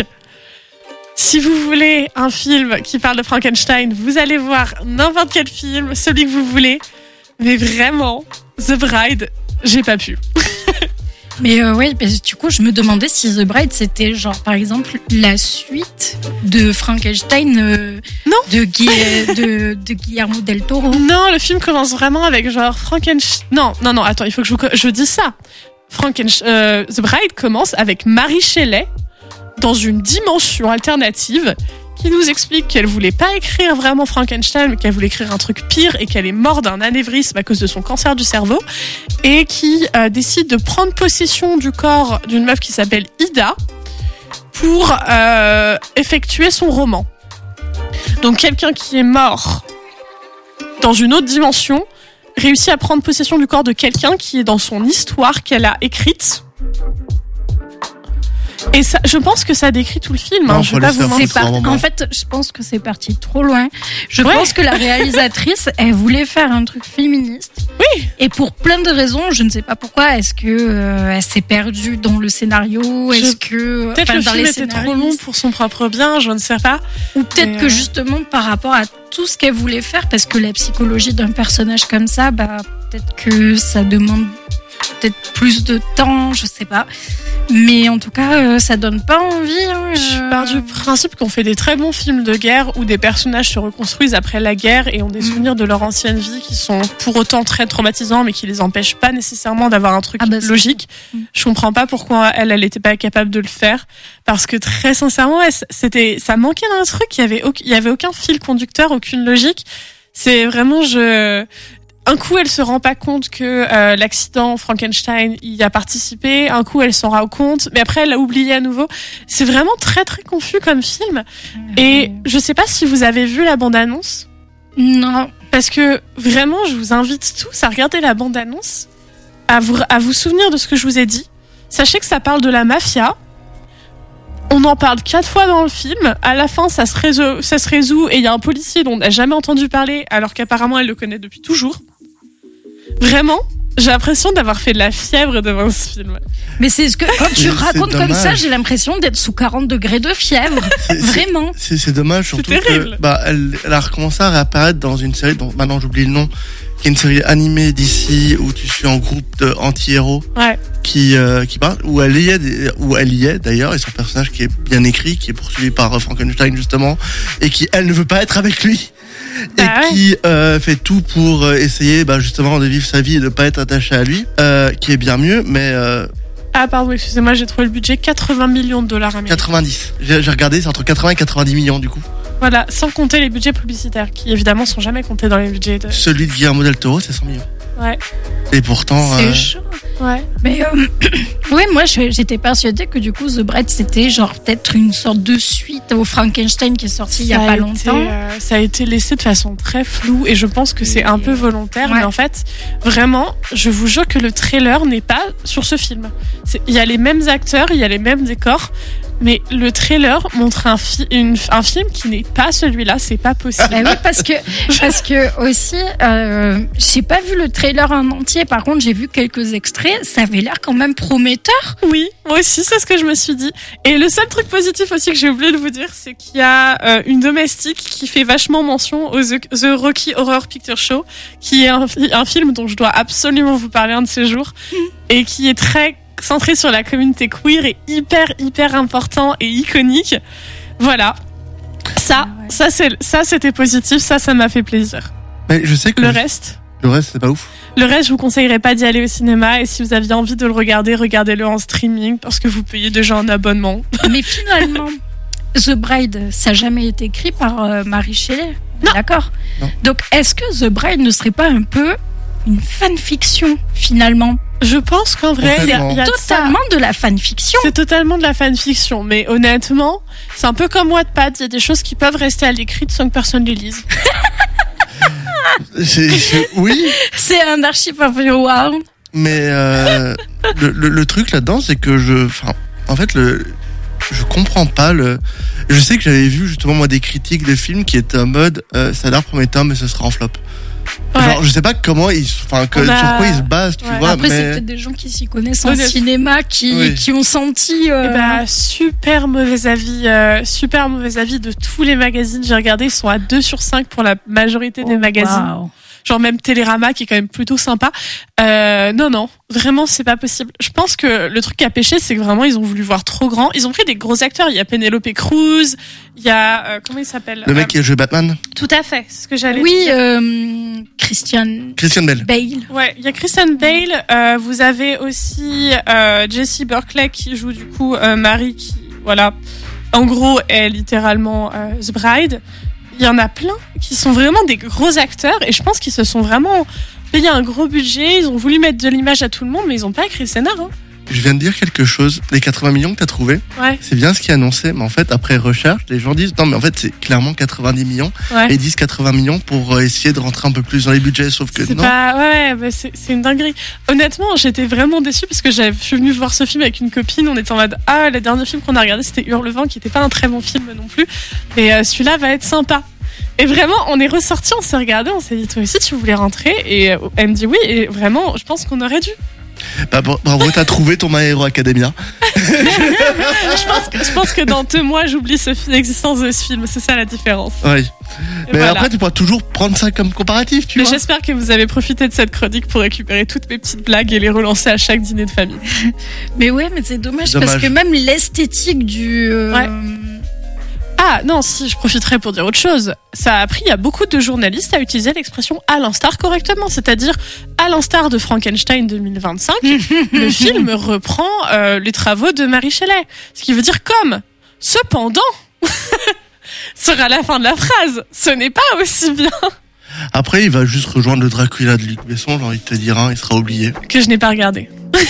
Si vous voulez un film qui parle de Frankenstein, vous allez voir n'importe quel film, celui que vous voulez, mais vraiment, The Bride, j'ai pas pu.
Mais euh, oui, du coup, je me demandais si The Bride, c'était genre, par exemple, la suite de Frankenstein euh,
non.
De, Gui- de, de Guillermo del Toro.
Non, le film commence vraiment avec genre Frankenstein. Non, non, non, attends, il faut que je, vous... je dise ça. Frankenstein, euh, The Bride commence avec Mary Shelley dans une dimension alternative qui nous explique qu'elle voulait pas écrire vraiment Frankenstein, mais qu'elle voulait écrire un truc pire et qu'elle est morte d'un anévrisme à cause de son cancer du cerveau et qui euh, décide de prendre possession du corps d'une meuf qui s'appelle Ida pour euh, effectuer son roman. Donc quelqu'un qui est mort dans une autre dimension réussit à prendre possession du corps de quelqu'un qui est dans son histoire qu'elle a écrite. Et ça, je pense que ça décrit tout le film.
Non,
Hein, je
faut
vais pas
laisser
vous
un
mentir.
C'est par-
moment.
En fait, je pense que c'est parti trop loin. Je
Ouais.
pense que la réalisatrice, elle voulait faire un truc féministe.
Oui.
Et pour plein de raisons, je ne sais pas pourquoi. Est-ce que euh, elle s'est perdue dans le scénario? Est-ce que
Peut-être
enfin,
le
dans
film
les
était trop
scénaristes
long pour son propre bien, je ne sais pas.
Ou peut-être
Mais,
que
euh,
justement par rapport à tout ce qu'elle voulait faire, parce que la psychologie d'un personnage comme ça, bah peut-être que ça demande peut-être plus de temps, je sais pas. Mais en tout cas, euh, ça donne pas envie. Hein,
Je
euh.
pars du principe qu'on fait des très bons films de guerre où des personnages se reconstruisent après la guerre et ont des
Mm.
souvenirs de leur ancienne vie qui sont pour autant très traumatisants mais qui les empêchent pas nécessairement d'avoir un truc
Ah bah, c'est
logique.
Mm.
Je comprends pas pourquoi elle, elle était pas capable de le faire parce que très sincèrement, elle, c'était, ça manquait d'un truc. Il y avait, aucun, il y avait aucun fil conducteur, aucune logique. C'est vraiment, je, un coup, elle se rend pas compte que euh, l'accident Frankenstein y a participé. Un coup, elle s'en rend compte, mais après, elle l'a oublié à nouveau. C'est vraiment très très confus comme film. Et je sais pas si vous avez vu la bande-annonce,
Non.
parce que vraiment, je vous invite tous à regarder la bande-annonce, à vous à vous souvenir de ce que je vous ai dit. Sachez que ça parle de la mafia. On en parle quatre fois dans le film. À la fin, ça se résout, ça se résout et il y a un policier dont on n'a jamais entendu parler, alors qu'apparemment elle le connaît depuis toujours. Vraiment, j'ai l'impression d'avoir fait de la fièvre devant ce film.
Mais c'est ce que quand tu
C'est-
racontes
c'est
comme ça,
dommage.
j'ai l'impression d'être sous quarante degrés de fièvre.
C'est- c'est-
Vraiment.
C'est, c'est dommage, surtout
terrible.
que bah, elle, elle a recommencé à réapparaître dans une série dont maintenant j'oublie le nom, qui est une série animée d'ici où tu suis en groupe de anti-héros
Ouais.
qui euh, qui parle, où elle y est, où elle y est d'ailleurs, et son personnage qui est bien écrit, qui est poursuivi par euh, Frankenstein justement, et qui elle ne veut pas être avec lui. Et
Ah ouais.
qui euh, fait tout pour euh, essayer bah, justement de vivre sa vie et de pas être attaché à lui, euh, qui est bien mieux, mais euh,
Ah pardon, excusez-moi, j'ai trouvé le budget quatre-vingts millions de dollars américains.
quatre-vingt-dix. J'ai, j'ai regardé, c'est entre quatre-vingts et quatre-vingt-dix millions du coup.
Voilà, sans compter les budgets publicitaires, qui évidemment sont jamais comptés dans les budgets de...
Celui de Guillermo del Toro, c'est cent millions.
Ouais,
Et pourtant,
C'est
euh,
chaud.
ouais.
Mais euh, ouais, moi je- j'étais persuadée que du coup The Bride c'était genre peut-être une sorte de suite au Frankenstein qui est sorti il y a
Ça
pas
été,
longtemps.
euh, ça a été laissé de façon très floue et je pense que c'est un peu volontaire.
Ouais.
Mais en fait, vraiment, je vous jure que le trailer n'est pas sur ce film. C'est- Il y a les mêmes acteurs, il y a les mêmes décors, mais le trailer montre un, fi- une- un film qui n'est pas celui-là. C'est pas possible.
Bah oui, parce que parce que aussi, euh, j'ai pas vu le trailer en entier. Par contre, j'ai vu quelques extraits. Ça avait l'air quand même prometteur.
Oui, moi aussi, c'est ce que je me suis dit. Et le seul truc positif aussi que j'ai oublié de vous dire, c'est qu'il y a euh, une domestique qui fait vachement mention au The, The Rocky Horror Picture Show, qui est un, fi- un film dont je dois absolument vous parler un de ces jours, et qui est très centré sur la communauté queer et hyper, hyper important et iconique. Voilà. Ça,
Ah ouais.
ça, c'est, ça, c'était positif, ça, ça m'a fait plaisir.
mais je sais que
Le reste...
le reste c'est pas ouf.
Le reste, je vous conseillerais pas d'y aller au cinéma et si vous aviez envie de le regarder, regardez-le en streaming parce que vous payez déjà un abonnement.
Mais finalement, The Bride, ça n'a jamais été écrit par euh, Marie Shelley.
Non.
D'accord.
Non.
Donc, est-ce que The Bride ne serait pas un peu une fanfiction finalement?
Je pense qu'en vrai, il y a, il y a de ça.
Totalement de la fanfiction.
C'est totalement de la fanfiction, mais honnêtement, c'est un peu comme Wattpad. Il y a des choses qui peuvent rester à l'écrit sans que personne les lise.
C'est, c'est- oui,
C'est un archive of your world.
mais euh, le, le, le truc là-dedans, c'est que je, enfin, en fait, le, je comprends pas le. Je sais que j'avais vu justement moi des critiques de films qui étaient en mode, euh, ça a l'air prometteur, mais ce sera en flop.
Ouais.
Genre, je sais pas comment ils, enfin, que-
On a-
sur quoi ils se basent, tu
Ouais.
vois,
Après, c'est
mais
peut-être des gens qui s'y connaissent en
Honnête-
cinéma, qui,
Oui.
qui ont senti. euh,
Eh ben, super mauvais avis, euh, super mauvais avis de tous les magazines. J'ai regardé, ils sont à deux sur cinq pour la majorité des
oh,
magazines.
waouh.
Genre même Télérama qui est quand même plutôt sympa. Euh, non, non, vraiment c'est pas possible. Je pense que le truc qui a pêché, c'est que vraiment ils ont voulu voir trop grand. Ils ont pris des gros acteurs. Il y a Penelope Cruz, il y a euh, comment il s'appelle
le mec qui a joué Batman,
Euh, Tout à fait, c'est ce que j'allais
Oui,
dire.
euh, Christian
Christian Bale.
Bale.
Ouais, il y a Kristen Bale. Euh, vous avez aussi euh, Jessie Buckley qui joue du coup euh, Marie, qui voilà, en gros est littéralement euh, The Bride. Il y en a plein qui sont vraiment des gros acteurs et je pense qu'ils se sont vraiment payé un gros budget. Ils ont voulu mettre de l'image à tout le monde, mais ils ont pas écrit le scénar. Hein.
Je viens de dire quelque chose. Les quatre-vingts millions que t'as trouvé,
Ouais,
c'est bien ce qui est annoncé, mais en fait, après recherche, les gens disent non, mais en fait, c'est clairement quatre-vingt-dix millions.
ouais.
Et ils disent quatre-vingts millions pour euh, essayer de rentrer un peu plus dans les budgets, sauf que
C'est
non.
pas, ouais, bah c'est, c'est une dinguerie. Honnêtement, j'étais vraiment déçue parce que j'avais, je suis venue voir ce film avec une copine. On était en mode, ah, le dernier film qu'on a regardé, c'était Hurlevent, qui était pas un très bon film non plus. Mais euh, celui-là va être sympa. Et vraiment, on est ressorti, on s'est regardé, on s'est dit, toi aussi, tu voulais rentrer? Et euh, elle me dit oui. Et vraiment, je pense qu'on aurait dû.
Bah, bra- bravo, t'as trouvé ton My Hero Academia.
je, pense que, je pense que dans deux mois, j'oublie ce, l'existence de ce film. C'est ça la différence.
Oui.
Et
Mais
voilà.
après, tu pourras toujours prendre ça comme comparatif, tu
Mais
vois.
j'espère que vous avez profité de cette chronique pour récupérer toutes mes petites blagues et les relancer à chaque dîner de famille.
Mais ouais, mais c'est dommage,
Dommage.
parce que même l'esthétique du. euh,
Ouais. Ah non, si, je profiterai pour dire autre chose. Ça a appris à beaucoup de journalistes à utiliser l'expression à l'instar correctement, c'est-à-dire à l'instar de Frankenstein deux mille vingt-cinq, le film reprend euh, les travaux de Mary Shelley. Ce qui veut dire comme. Cependant, sera la fin de la phrase. Ce n'est pas aussi bien
Après, il va juste rejoindre le Dracula de Luc Besson, j'ai envie de te dire, hein, il sera oublié.
que je n'ai pas regardé.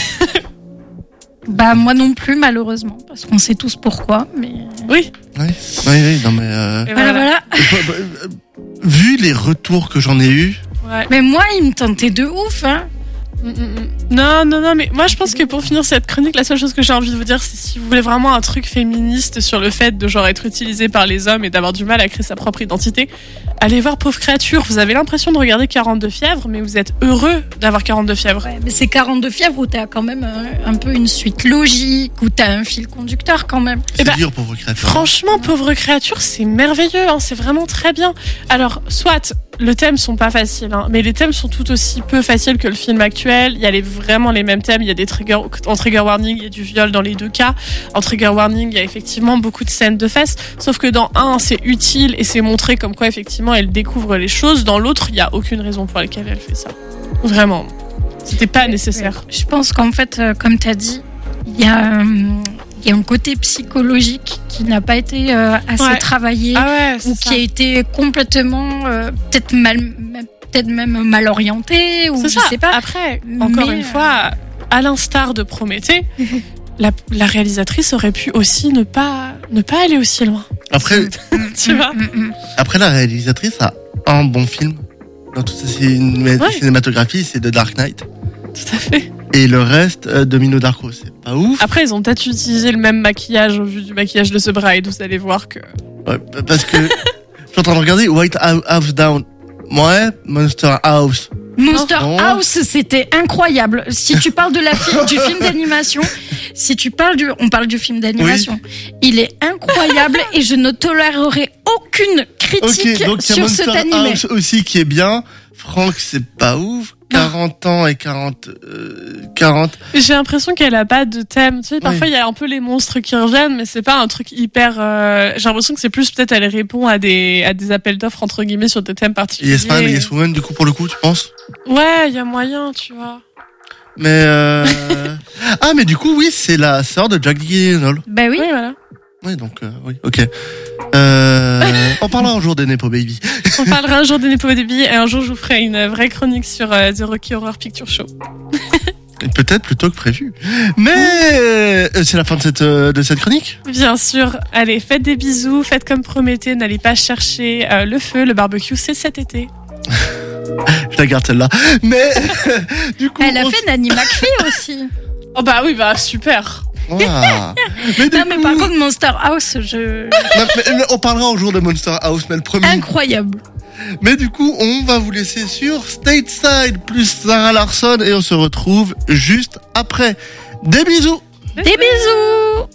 Bah, moi non plus, malheureusement, parce qu'on sait tous pourquoi, mais.
Oui.
Oui, oui, oui, non mais... Euh...
Et
Voilà, voilà.
euh, vu les retours que j'en ai eus,
Ouais.
Mais moi, il me tentait de ouf, hein.
Mm, mm, mm. Non, non, non, mais moi je pense que pour finir cette chronique, la seule chose que j'ai envie de vous dire, c'est si vous voulez vraiment un truc féministe sur le fait de genre être utilisé par les hommes et d'avoir du mal à créer sa propre identité, allez voir Pauvre Créature. Vous avez l'impression de regarder quarante-deux fièvres, mais vous êtes heureux d'avoir quarante-deux fièvres.
Ouais, mais c'est quarante-deux fièvres où t'as quand même un, un peu une suite logique, où t'as un fil conducteur quand même.
c'est
bah,
dur pauvre créature.
Franchement, Pauvre Créature, c'est merveilleux, hein, c'est vraiment très bien. Alors, soit le thème sont pas faciles, hein, mais les thèmes sont tout aussi peu faciles que le film actuel. Il y a les, vraiment les mêmes thèmes. Il y a des triggers, en trigger warning, il y a du viol dans les deux cas. En trigger warning, il y a effectivement beaucoup de scènes de fesses. Sauf que dans un, c'est utile et c'est montré comme quoi effectivement elle découvre les choses. Dans l'autre, il y a aucune raison pour laquelle elle fait ça. Vraiment, c'était pas nécessaire.
Je pense qu'en fait, euh, comme t'as dit, il y a, euh, il y a un côté psychologique qui n'a pas été euh, assez
Ouais.
travaillé,
Ah ouais, c'est
ou
ça.
qui a été complètement, euh, peut-être mal, même- peut-être même mal orienté, ou
C'est
je
ça.
sais pas.
Après, encore
Mais,
une fois, à l'instar de Prométhée, la, la réalisatrice aurait pu aussi ne pas, ne pas aller aussi loin.
Après,
Tu vois?
Mm, mm.
après, la réalisatrice a un bon film dans toute sa ciné-
Ouais.
cinématographie, c'est The Dark Knight.
Tout à fait.
Et le reste, euh, Domino Darko, c'est pas ouf.
Après, ils ont peut-être utilisé le même maquillage au vu du maquillage de The Bride. Vous allez voir que.
Ouais, parce que je suis en train de regarder White House Down. Ouais, Monster House.
Monster
Non.
House, c'était incroyable. Si tu parles de la fi- du film d'animation, si tu parles du, on parle du film d'animation, il est incroyable et je ne tolérerai aucune critique
Ok, donc il y a
sur
Monster
cet animé.
House aussi qui est bien. Franck, c'est pas ouf. quarante ans et quarante, euh, quarante.
J'ai l'impression qu'elle a pas de thème. Tu sais, parfois il y a un peu les monstres qui reviennent, mais c'est pas un truc hyper. Euh... J'ai l'impression que c'est plus peut-être elle répond à des à des appels d'offres entre guillemets sur des thèmes
Et
particuliers.
Yes Man et Yes Woman, du coup, pour le coup, tu penses?
Ouais, il y a moyen, tu vois.
Mais euh... ah, mais du coup, oui, c'est la sœur de Jack Gyllenhaal.
Ben oui.
Oui, voilà.
Oui, donc, euh, oui, ok. Euh... On parlera un jour des Nepo Baby.
On parlera un jour des Nepo Baby et un jour je vous ferai une vraie chronique sur euh, The Rocky Horror Picture Show.
Peut-être plus tôt que prévu. Mais euh, c'est la fin de cette, euh, de cette chronique.
Bien sûr. Allez, faites des bisous, faites comme Prométhée, n'allez pas chercher euh, le feu, le barbecue, c'est cet été.
Je la garde celle-là. Mais du coup,
Elle a
on-
fait Nanny McPhee aussi.
Oh bah oui, bah super.
Ouah. Mais du
Non mais
coup-
par contre Monster House, je
Non, mais, mais on parlera un jour de Monster House, mais le premier.
incroyable.
Mais du coup, on va vous laisser sur Stateside plus Sarah Larson et on se retrouve juste après. Des bisous.
Des bisous.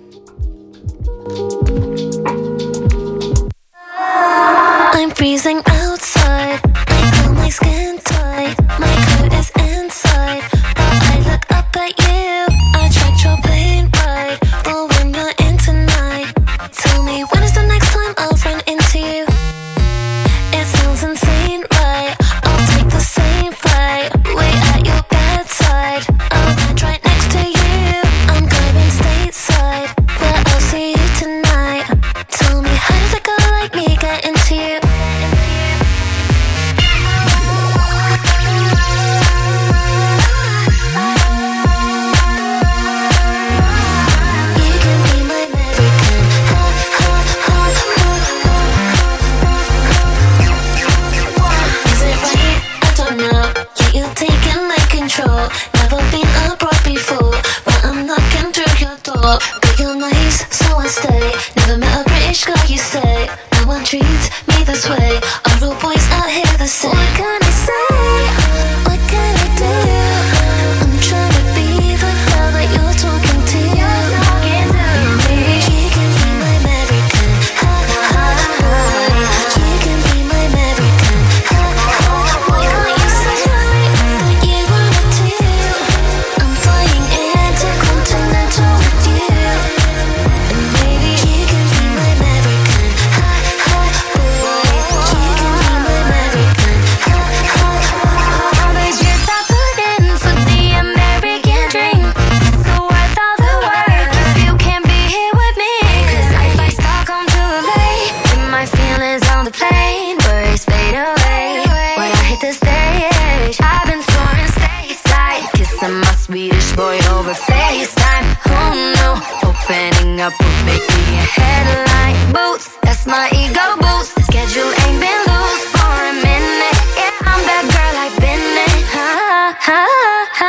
I'm freezing outside. I feel my skin tight. My coat is inside. But I look up at you. I tried your plane ride. But when you're in tonight, tell me when is the next time I'll run into you? It sounds insane, right? I'll take the same flight. Wait at your bedside. I'll land right next to you. I'm going stateside. Where I'll see you tonight. Tell me how does a girl like me get into you? boy over FaceTime. Who knew? Opening up would make me a headline. Boots, that's my ego boost. Schedule ain't been loose for a minute. Yeah, I'm that girl I've been in. Ha, ha, ha,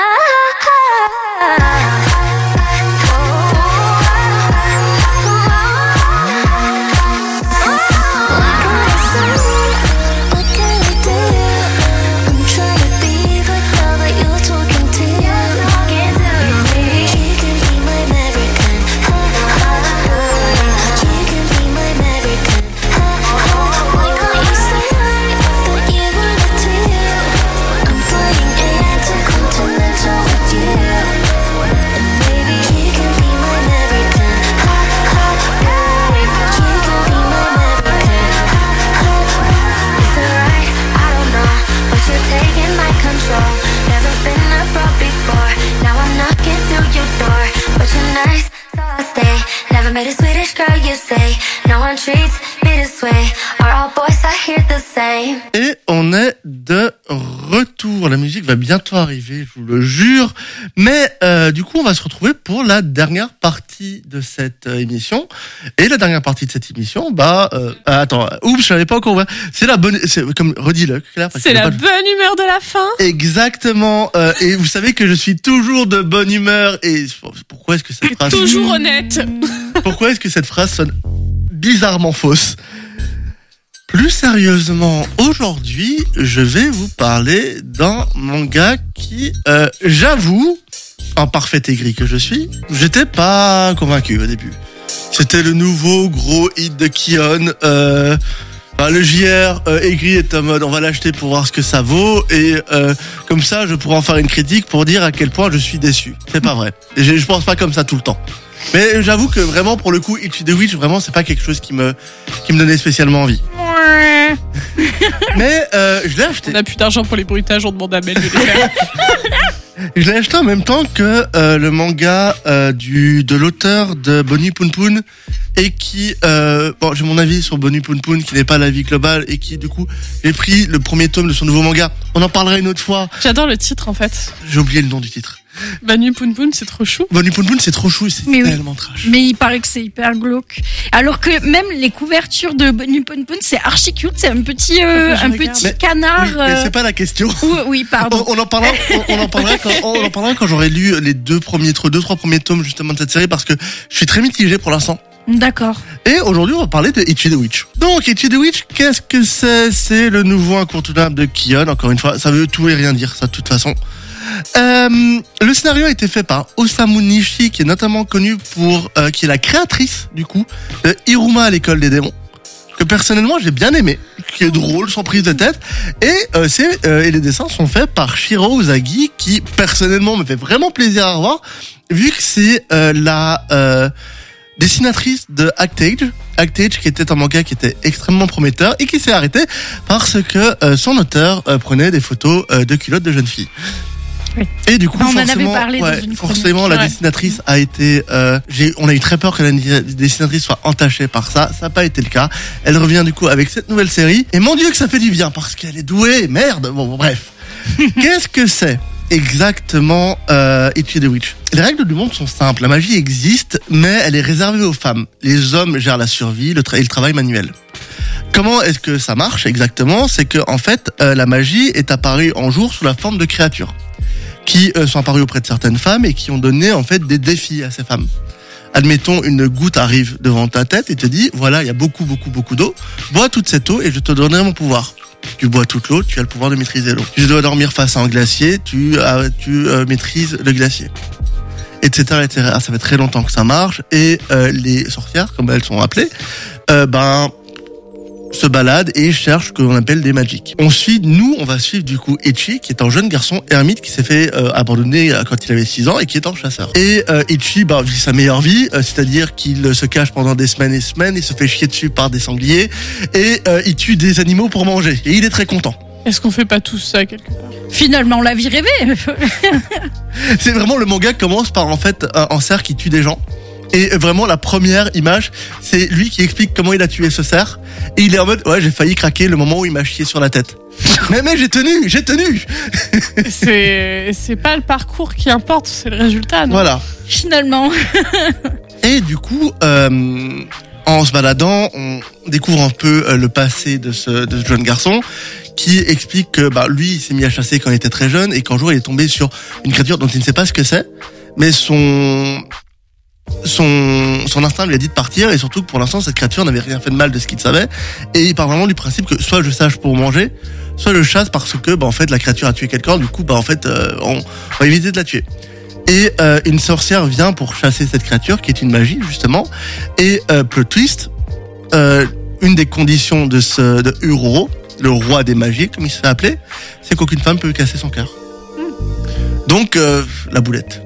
made a Swedish girl, you say. No one treats me this way. Are all boys I hear the same?
Et on est de retour. La musique va bientôt arriver, je vous le jure. Mais euh, du coup, on va se retrouver pour la dernière partie de cette euh, émission. Et la dernière partie de cette émission, bah, euh, ah, attends, oups, je savais pas encore. C'est la bonne, c'est comme redis-le, Claire. parce
C'est
que
la
pas-
bonne humeur de la fin.
Exactement. Euh, et vous savez que je suis toujours de bonne humeur. Et pourquoi est-ce que cette phrase
Toujours honnête.
Pourquoi est-ce que cette phrase sonne bizarrement fausse? Plus sérieusement, aujourd'hui, je vais vous parler d'un manga qui, euh, j'avoue, en parfait aigri que je suis, j'étais pas convaincu au début. C'était le nouveau gros hit de Kion. Euh, bah, le J R euh, aigri est en mode on va l'acheter pour voir ce que ça vaut et euh, comme ça je pourrais en faire une critique pour dire à quel point je suis déçu. C'est pas vrai. Et je, je pense pas comme ça tout le temps. Mais j'avoue que vraiment pour le coup Itchy the Witch vraiment c'est pas quelque chose qui me qui me donnait spécialement envie. Mais euh, je l'ai acheté.
On a plus d'argent pour les bruitages, on demande à Mel de les faire.
Je l'ai acheté en même temps que euh, le manga euh, du de l'auteur de Bonnie Poon Poon et qui euh, bon j'ai mon avis sur Bonnie Poon Poon qui n'est pas l'avis global et qui du coup j'ai pris le premier tome de son nouveau manga. On en parlera une autre fois.
J'adore le titre en fait.
J'ai oublié le nom du titre.
Banu Poon Poon, c'est trop chou.
Bonnie Poon Poon c'est trop chou, c'est
Mais oui.
tellement trash.
Mais il paraît que c'est hyper glauque. Alors que même les couvertures de Bonnie Poon Poon, c'est archi cute. C'est un petit, euh,
Faut que je
un
regarde.
petit
Mais-
canard.
Oui, mais
euh,
c'est pas la question.
oui, oui, pardon.
On, on en parlera, on, on en parlera quand, on en parlera quand j'aurai lu les deux premiers, deux, trois premiers tomes justement de cette série parce que je suis très mitigé pour l'instant.
D'accord.
Et aujourd'hui, on va parler de Itchy the Witch. Donc, Itchy the Witch, qu'est-ce que c'est? C'est le nouveau incontournable de Kion. Encore une fois, ça veut tout et rien dire, ça, de toute façon. Euh, le scénario a été fait par Osamu Nishi, qui est notamment connu pour, euh, qui est la créatrice, du coup, de Iruma à l'école des démons. Que personnellement, j'ai bien aimé. Qui est drôle, sans prise de tête. Et, euh, c'est, euh, et les dessins sont faits par Shiro Uzagi, qui, personnellement, me fait vraiment plaisir à revoir, vu que c'est, euh, la, euh, dessinatrice de Actage, Actage qui était un manga qui était extrêmement prometteur et qui s'est arrêté parce que euh, son auteur euh, prenait des photos euh, de culottes de jeunes filles.
Oui.
Et du coup,
On en avait
forcément,
parlé dans
ouais,
une
forcément,
chronique.
la
Ouais.
dessinatrice a été. Euh, j'ai, on a eu très peur que la dessinatrice soit entachée par ça. Ça n'a pas été le cas. Elle revient du coup avec cette nouvelle série. Et mon Dieu que ça fait du bien parce qu'elle est douée. Merde. Bon, bon, bref. Qu'est-ce que c'est exactement euh, Itchy the Witch? Les règles du monde sont simples. La magie existe, mais elle est réservée aux femmes. Les hommes gèrent la survie le tra- et le travail manuel. Comment est-ce que ça marche exactement? C'est que en fait, euh, la magie est apparue en jour sous la forme de créatures qui euh, sont apparues auprès de certaines femmes et qui ont donné en fait des défis à ces femmes. Admettons, une goutte arrive devant ta tête et te dit, voilà, il y a beaucoup, beaucoup, beaucoup d'eau. Bois toute cette eau et je te donnerai mon pouvoir. Tu bois toute l'eau, tu as le pouvoir de maîtriser l'eau. Tu dois dormir face à un glacier, tu, euh, tu euh, maîtrises le glacier. Etc, et cetera. Ça fait très longtemps que ça marche et euh, les sorcières, comme elles sont appelées, euh, ben se baladent et cherchent ce qu'on appelle des magiques. On suit, nous, on va suivre du coup Itchy, qui est un jeune garçon ermite qui s'est fait euh, abandonner euh, quand il avait six ans et qui est un chasseur. Et euh, Itchy bah, vit sa meilleure vie, euh, c'est-à-dire qu'il euh, se cache pendant des semaines et semaines, il se fait chier dessus par des sangliers et euh, il tue des animaux pour manger. Et il est très content.
Est-ce qu'on fait pas tous ça quelque part?
Finalement, la vie rêvée.
C'est vraiment le manga qui commence par en fait un, un cerf qui tue des gens. Et vraiment, la première image, c'est lui qui explique comment il a tué ce cerf. Et il est en mode, ouais, j'ai failli craquer le moment où il m'a chié sur la tête. mais mais j'ai tenu, j'ai tenu.
C'est c'est pas le parcours qui importe, c'est le résultat. Non
Voilà.
Finalement.
Et du coup, euh, en se baladant, on découvre un peu euh, le passé de ce, de ce jeune garçon qui explique que bah, lui, il s'est mis à chasser quand il était très jeune et qu'un jour, il est tombé sur une créature dont il ne sait pas ce que c'est, mais son... Son, son instinct lui a dit de partir et surtout que pour l'instant cette créature n'avait rien fait de mal de ce qu'il savait et il part vraiment du principe que soit je sache pour manger, soit je chasse parce que bah en fait la créature a tué quelqu'un, du coup bah en fait euh, on va éviter de la tuer. Et euh, une sorcière vient pour chasser cette créature qui est une magie justement et euh, plot twist, euh, une des conditions de ce de Uroro, le roi des magies comme il se fait appeler, c'est qu'aucune femme peut casser son cœur. Donc euh, la boulette.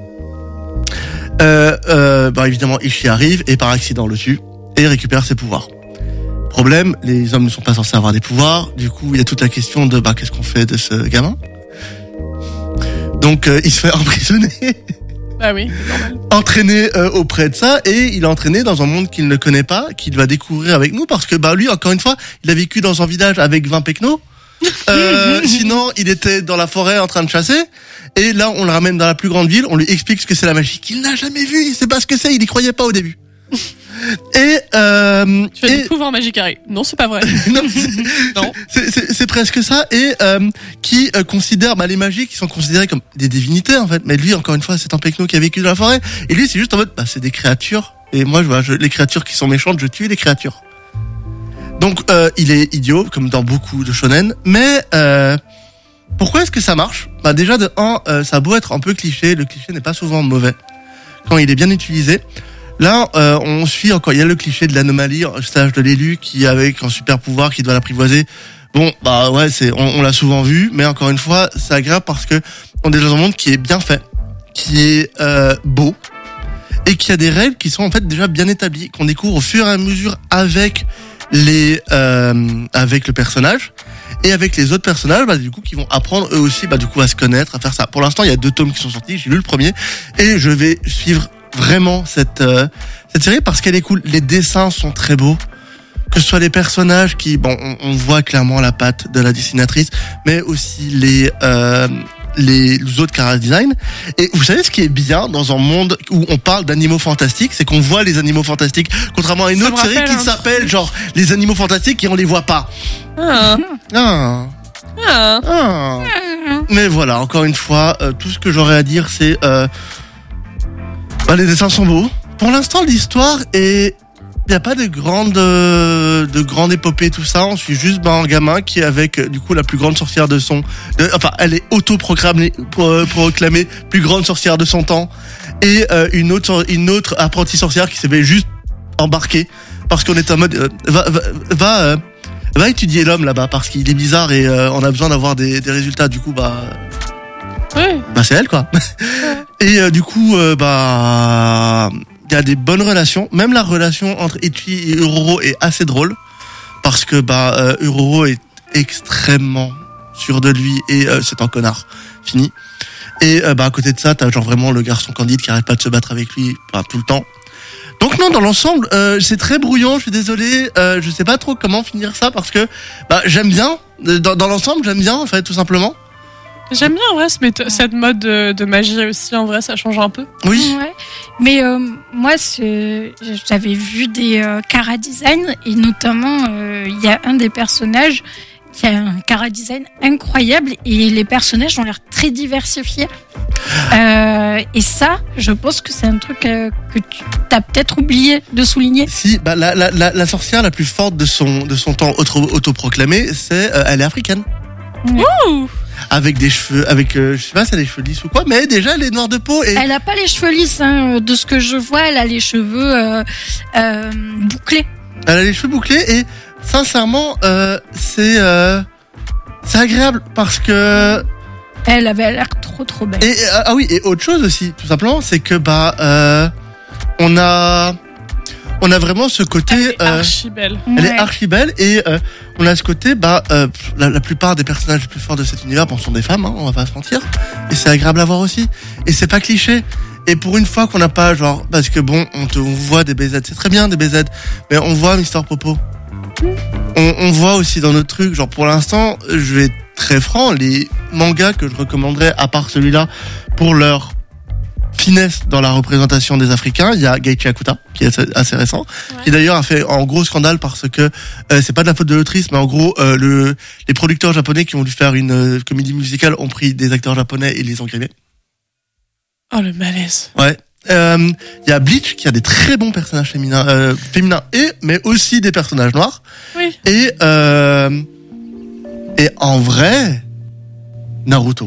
Euh, euh, bah évidemment, Ishi arrive et par accident le tue et récupère ses pouvoirs. Problème, les hommes ne sont pas censés avoir des pouvoirs. Du coup, il y a toute la question de bah qu'est-ce qu'on fait de ce gamin. Donc, euh, il se fait emprisonner,
Bah oui, c'est normal.
entraîné euh, auprès de ça et il est entraîné dans un monde qu'il ne connaît pas, qu'il va découvrir avec nous parce que bah lui, encore une fois, il a vécu dans un village avec vingt pecnos. Euh, sinon, il était dans la forêt en train de chasser. Et là, on le ramène dans la plus grande ville. On lui explique ce que c'est la magie qu'il n'a jamais vu. Il sait pas ce que c'est. Il y croyait pas au début. Et euh,
Tu as
et
des pouvoirs magiques carrés. Non, c'est pas vrai.
non, c'est,
Non.
c'est, c'est, c'est presque ça. Et euh, qui euh, considère bah, les magies qui sont considérées comme des divinités en fait. Mais lui, encore une fois, c'est un pecno qui a vécu dans la forêt. Et lui, c'est juste en mode, bah, c'est des créatures. Et moi, je vois je, les créatures qui sont méchantes, je tue les créatures. Donc, euh, il est idiot, comme dans beaucoup de shonen. Mais euh, pourquoi est-ce que ça marche ? Bah déjà de un, euh, ça a beau être un peu cliché, le cliché n'est pas souvent mauvais quand il est bien utilisé. Là, euh, on suit encore, il y a le cliché de l'anomalie, le stage de l'élu qui avec un super pouvoir qui doit l'apprivoiser. Bon, bah ouais, c'est, on, on l'a souvent vu, mais encore une fois, c'est agréable parce que on est dans un monde qui est bien fait, qui est euh, beau et qui a des règles qui sont en fait déjà bien établies, qu'on découvre au fur et à mesure avec les euh, avec le personnage. Et avec les autres personnages, bah, du coup, qui vont apprendre eux aussi, bah, du coup, à se connaître, à faire ça. Pour l'instant, il y a deux tomes qui sont sortis. J'ai lu le premier et je vais suivre vraiment cette euh, cette série parce qu'elle est cool. Les dessins sont très beaux, que ce soit les personnages qui, bon, on, on voit clairement la patte de la dessinatrice, mais aussi les euh, les autres chara design. Et vous savez ce qui est bien dans un monde où on parle d'animaux fantastiques, c'est qu'on voit les animaux fantastiques, contrairement à une
Ça
autre
me
série
rappelle
qui
un
s'appelle genre les animaux fantastiques et on les voit pas.
Ah.
Ah.
Ah.
Ah. Mais voilà, encore une fois, euh, tout ce que j'aurais à dire, c'est euh, bah, les dessins sont beaux. Pour l'instant, l'histoire est, il y a pas de grande, euh, de grande épopée, tout ça. On suit juste bah, un gamin qui est avec euh, du coup la plus grande sorcière de son, de, enfin, elle est auto-proclamée, pro- proclamée plus grande sorcière de son temps, et euh, une autre, une autre apprentie sorcière qui s'est fait juste embarquer parce qu'on est en mode, euh, va, va, va. Euh, Va étudier l'homme là-bas parce qu'il est bizarre et euh, on a besoin d'avoir des, des résultats. Du coup, bah,
Oui.
bah c'est elle quoi. Et euh, du coup, euh, bah, il y a des bonnes relations. Même la relation entre Ichi et Uroro est assez drôle parce que bah euh, Uroro est extrêmement sûr de lui et euh, c'est un connard fini. Et euh, bah à côté de ça, t'as genre vraiment le garçon candide qui arrête pas de se battre avec lui bah, tout le temps. Donc non, dans l'ensemble, euh, c'est très brouillon. Je suis désolé, euh, je sais pas trop comment finir ça parce que bah j'aime bien. Dans, dans l'ensemble, j'aime bien en fait, tout simplement.
J'aime bien en vrai ce méthode- cette mode de, de magie aussi. En vrai, ça change un peu.
Oui.
Ouais. Mais euh, moi, c'est- j'avais vu des euh, chara design et notamment euh, il y a un des personnages qui a un chara design incroyable et les personnages ont l'air très diversifiés. Euh, et ça, je pense que c'est un truc euh, que tu as peut-être oublié de souligner.
Si, bah la, la, la, la sorcière la plus forte de son de son temps auto, autoproclamée, c'est euh, elle est africaine.
Ouh.
Avec des cheveux, avec euh, je sais pas si elle a des cheveux lisses ou quoi, mais déjà elle est noire de peau et
Elle a pas les cheveux lisses, hein, de ce que je vois, elle a les cheveux euh, euh, bouclés.
elle a les cheveux bouclés et sincèrement euh, c'est euh, c'est agréable parce que
Elle avait l'air trop trop belle.
et euh, ah oui et autre chose aussi tout simplement c'est que bah euh, on a on a vraiment ce côté
Elle est
euh,
archi belle.
elle
Ouais.
est archi belle et euh, on a ce côté bah euh, la, la plupart des personnages les plus forts de cet univers bon sont des femmes hein, on va pas se mentir et c'est agréable à voir aussi et c'est pas cliché Et pour une fois qu'on n'a pas, genre, parce que bon, on, te, on voit des B Z, c'est très bien des B Z, mais on voit Mister Popo. On, on voit aussi dans notre truc, genre pour l'instant, je vais être très franc, les mangas que je recommanderais, à part celui-là, pour leur finesse dans la représentation des Africains, il y a Geichi Akuta, qui est assez, assez récent, ouais. qui d'ailleurs a fait un gros scandale parce que euh, c'est pas de la faute de l'autrice, mais en gros, euh, le, les producteurs japonais qui ont dû faire une euh, comédie musicale ont pris des acteurs japonais et les ont grimés.
Oh, le malaise.
Ouais. Il euh, y a Bleach qui a des très bons personnages féminins, euh, féminins et mais aussi des personnages noirs.
Oui.
Et euh, et en vrai, Naruto,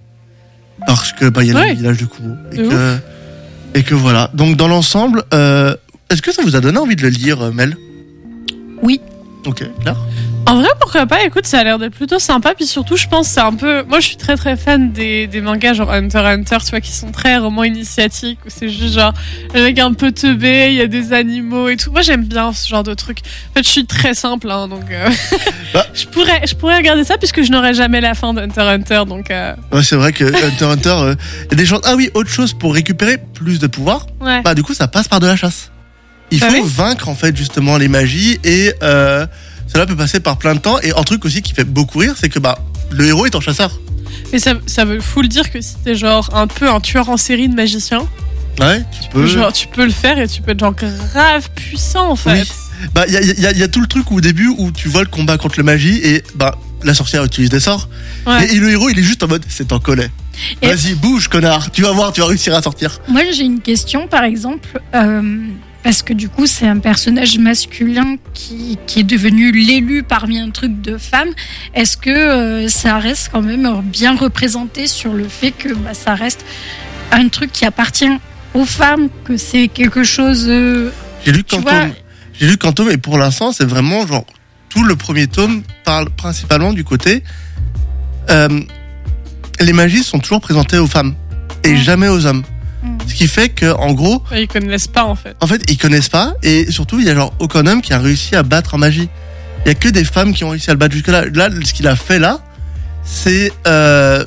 parce que bah il y a oui. le village de Kumo et de que ouf. et que voilà. Donc dans l'ensemble, euh, est-ce que ça vous a donné envie de le lire, Mel?
Oui.
Ok, clair.
En vrai, pourquoi pas? Écoute, ça a l'air d'être plutôt sympa. Puis surtout, je pense, c'est un peu. Moi, je suis très très fan des, des mangas genre Hunter x Hunter, tu vois, qui sont très romans initiatiques, où c'est juste genre le mec un peu teubé, il y a des animaux et tout. Moi, j'aime bien ce genre de truc. En fait, je suis très simple, hein, donc euh, bah. je pourrais je pourrais regarder ça puisque je n'aurai jamais la fin d'Hunter x Hunter, donc. Euh...
Ouais, c'est vrai que Hunter x Hunter, il euh, y a des gens. Ah oui, autre chose pour récupérer plus de pouvoir.
Ouais.
Bah du coup, ça passe par de la chasse. Il
bah
faut
oui.
vaincre en fait justement les magies et. Euh, Cela peut passer par plein de temps. Et un truc aussi qui fait beaucoup rire, c'est que bah le héros est un chasseur.
Mais ça, ça veut full dire que si t'es genre un peu un tueur en série de magicien,
ouais, tu,
tu
peux.
peux genre tu peux le faire et tu peux être genre grave puissant en fait.
Oui. Bah il y a, y, a, y a tout le truc au début où tu vois le combat contre le magie et bah la sorcière utilise des sorts. Ouais. Et, et le héros il est juste en mode c'est en collet. Et vas-y bouge connard, tu vas voir, tu vas réussir à sortir.
Moi j'ai une question par exemple. Euh... Parce que du coup, c'est un personnage masculin qui, qui est devenu l'élu parmi un truc de femme. Est-ce que euh, ça reste quand même bien représenté sur le fait que bah, ça reste un truc qui appartient aux femmes, que c'est quelque chose... Euh,
J'ai lu Quantum. Vois... J'ai lu Quantum et pour l'instant, c'est vraiment genre... Tout le premier tome parle principalement du côté... Euh, les magies sont toujours présentées aux femmes et ouais. jamais aux hommes. Ce qui fait que, en gros,
ils connaissent pas en fait.
En fait, ils connaissent pas et surtout, il y a genre aucun homme qui a réussi à battre en magie. Il y a que des femmes qui ont réussi à le battre jusque là. Là, ce qu'il a fait là, c'est euh,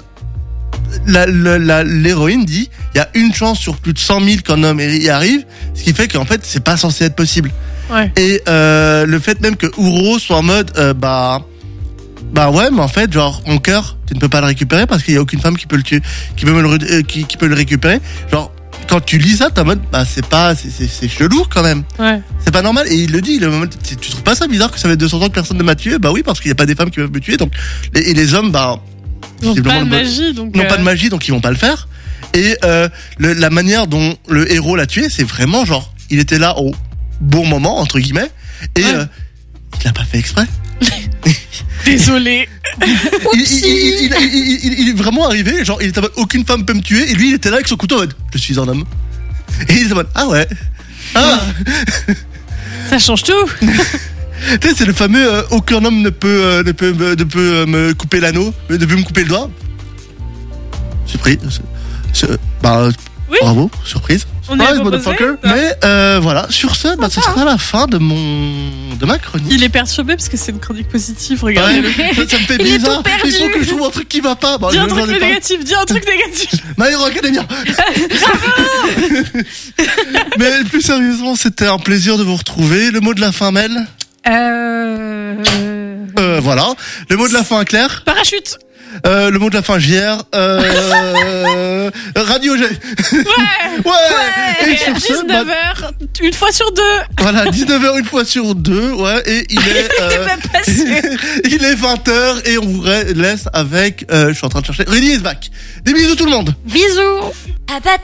la, la, la, l'héroïne dit, il y a une chance sur plus de cent mille qu'un homme y arrive, ce qui fait qu'en fait, c'est pas censé être possible.
Ouais. Et
euh, le fait même que Uro soit en mode, euh, bah. Bah ouais, mais en fait, genre, mon cœur, tu ne peux pas le récupérer parce qu'il y a aucune femme qui peut le tuer, qui peut me le, euh, qui, qui peut le récupérer. Genre, quand tu lis ça, t'es en mode, bah c'est pas, c'est, c'est, c'est chelou quand même.
Ouais.
C'est pas normal. Et il le dit, il est en mode, tu trouves pas ça bizarre que ça fait deux cents ans que personne ne m'a tué? Bah oui, parce qu'il y a pas des femmes qui peuvent me tuer. Donc, et, et les hommes, bah,
ils n'ont pas de magie, donc.
Ils n'ont
euh...
pas de magie, donc ils vont pas le faire. Et euh, le, la manière dont le héros l'a tué, c'est vraiment genre, il était là au bon moment entre guillemets, et ouais. euh, il l'a pas fait exprès.
Désolé.
il, il, il, il, il, il est vraiment arrivé, genre il était en mode aucune femme peut me tuer, et lui il était là avec son couteau en mode je suis un homme. Et il était en mode ah ouais. Ah.
Ça change tout.
Tu sais, c'est le fameux euh, aucun homme ne peut euh, ne peut ne peut euh, me couper l'anneau, ne peut me couper le doigt. Surprise. C'est, c'est, bah,
oui.
Bravo, surprise.
On
surprise, motherfucker. Mais euh, voilà, sur ce, bah, ce sera la fin de mon de ma chronique.
Il est perturbé parce que c'est une chronique positive. Regardez.
Ouais, ça, ça me fait
il
bizarre. Il faut que je trouve un truc qui va pas. Bah,
dis un truc négatif. Dis un truc négatif.
My Hero Academia.
Bravo.
Mais plus sérieusement, c'était un plaisir de vous retrouver. Le mot de la fin, Mel.
Euh...
euh voilà. Le mot de la fin, Claire.
Parachute.
Euh, le mot de la fin, J R. Euh, Radio G.
Ouais.
Ouais.
Ouais.
Et sur
dix-neuf heures, bah, une fois sur deux.
Voilà, dix-neuf heures une fois sur deux. Ouais. Et il est. Euh,
même pas sûr.
Il est vingt heures et on vous laisse avec. Euh, je suis en train de chercher. Ready is back. Des bisous tout le monde.
Bisous.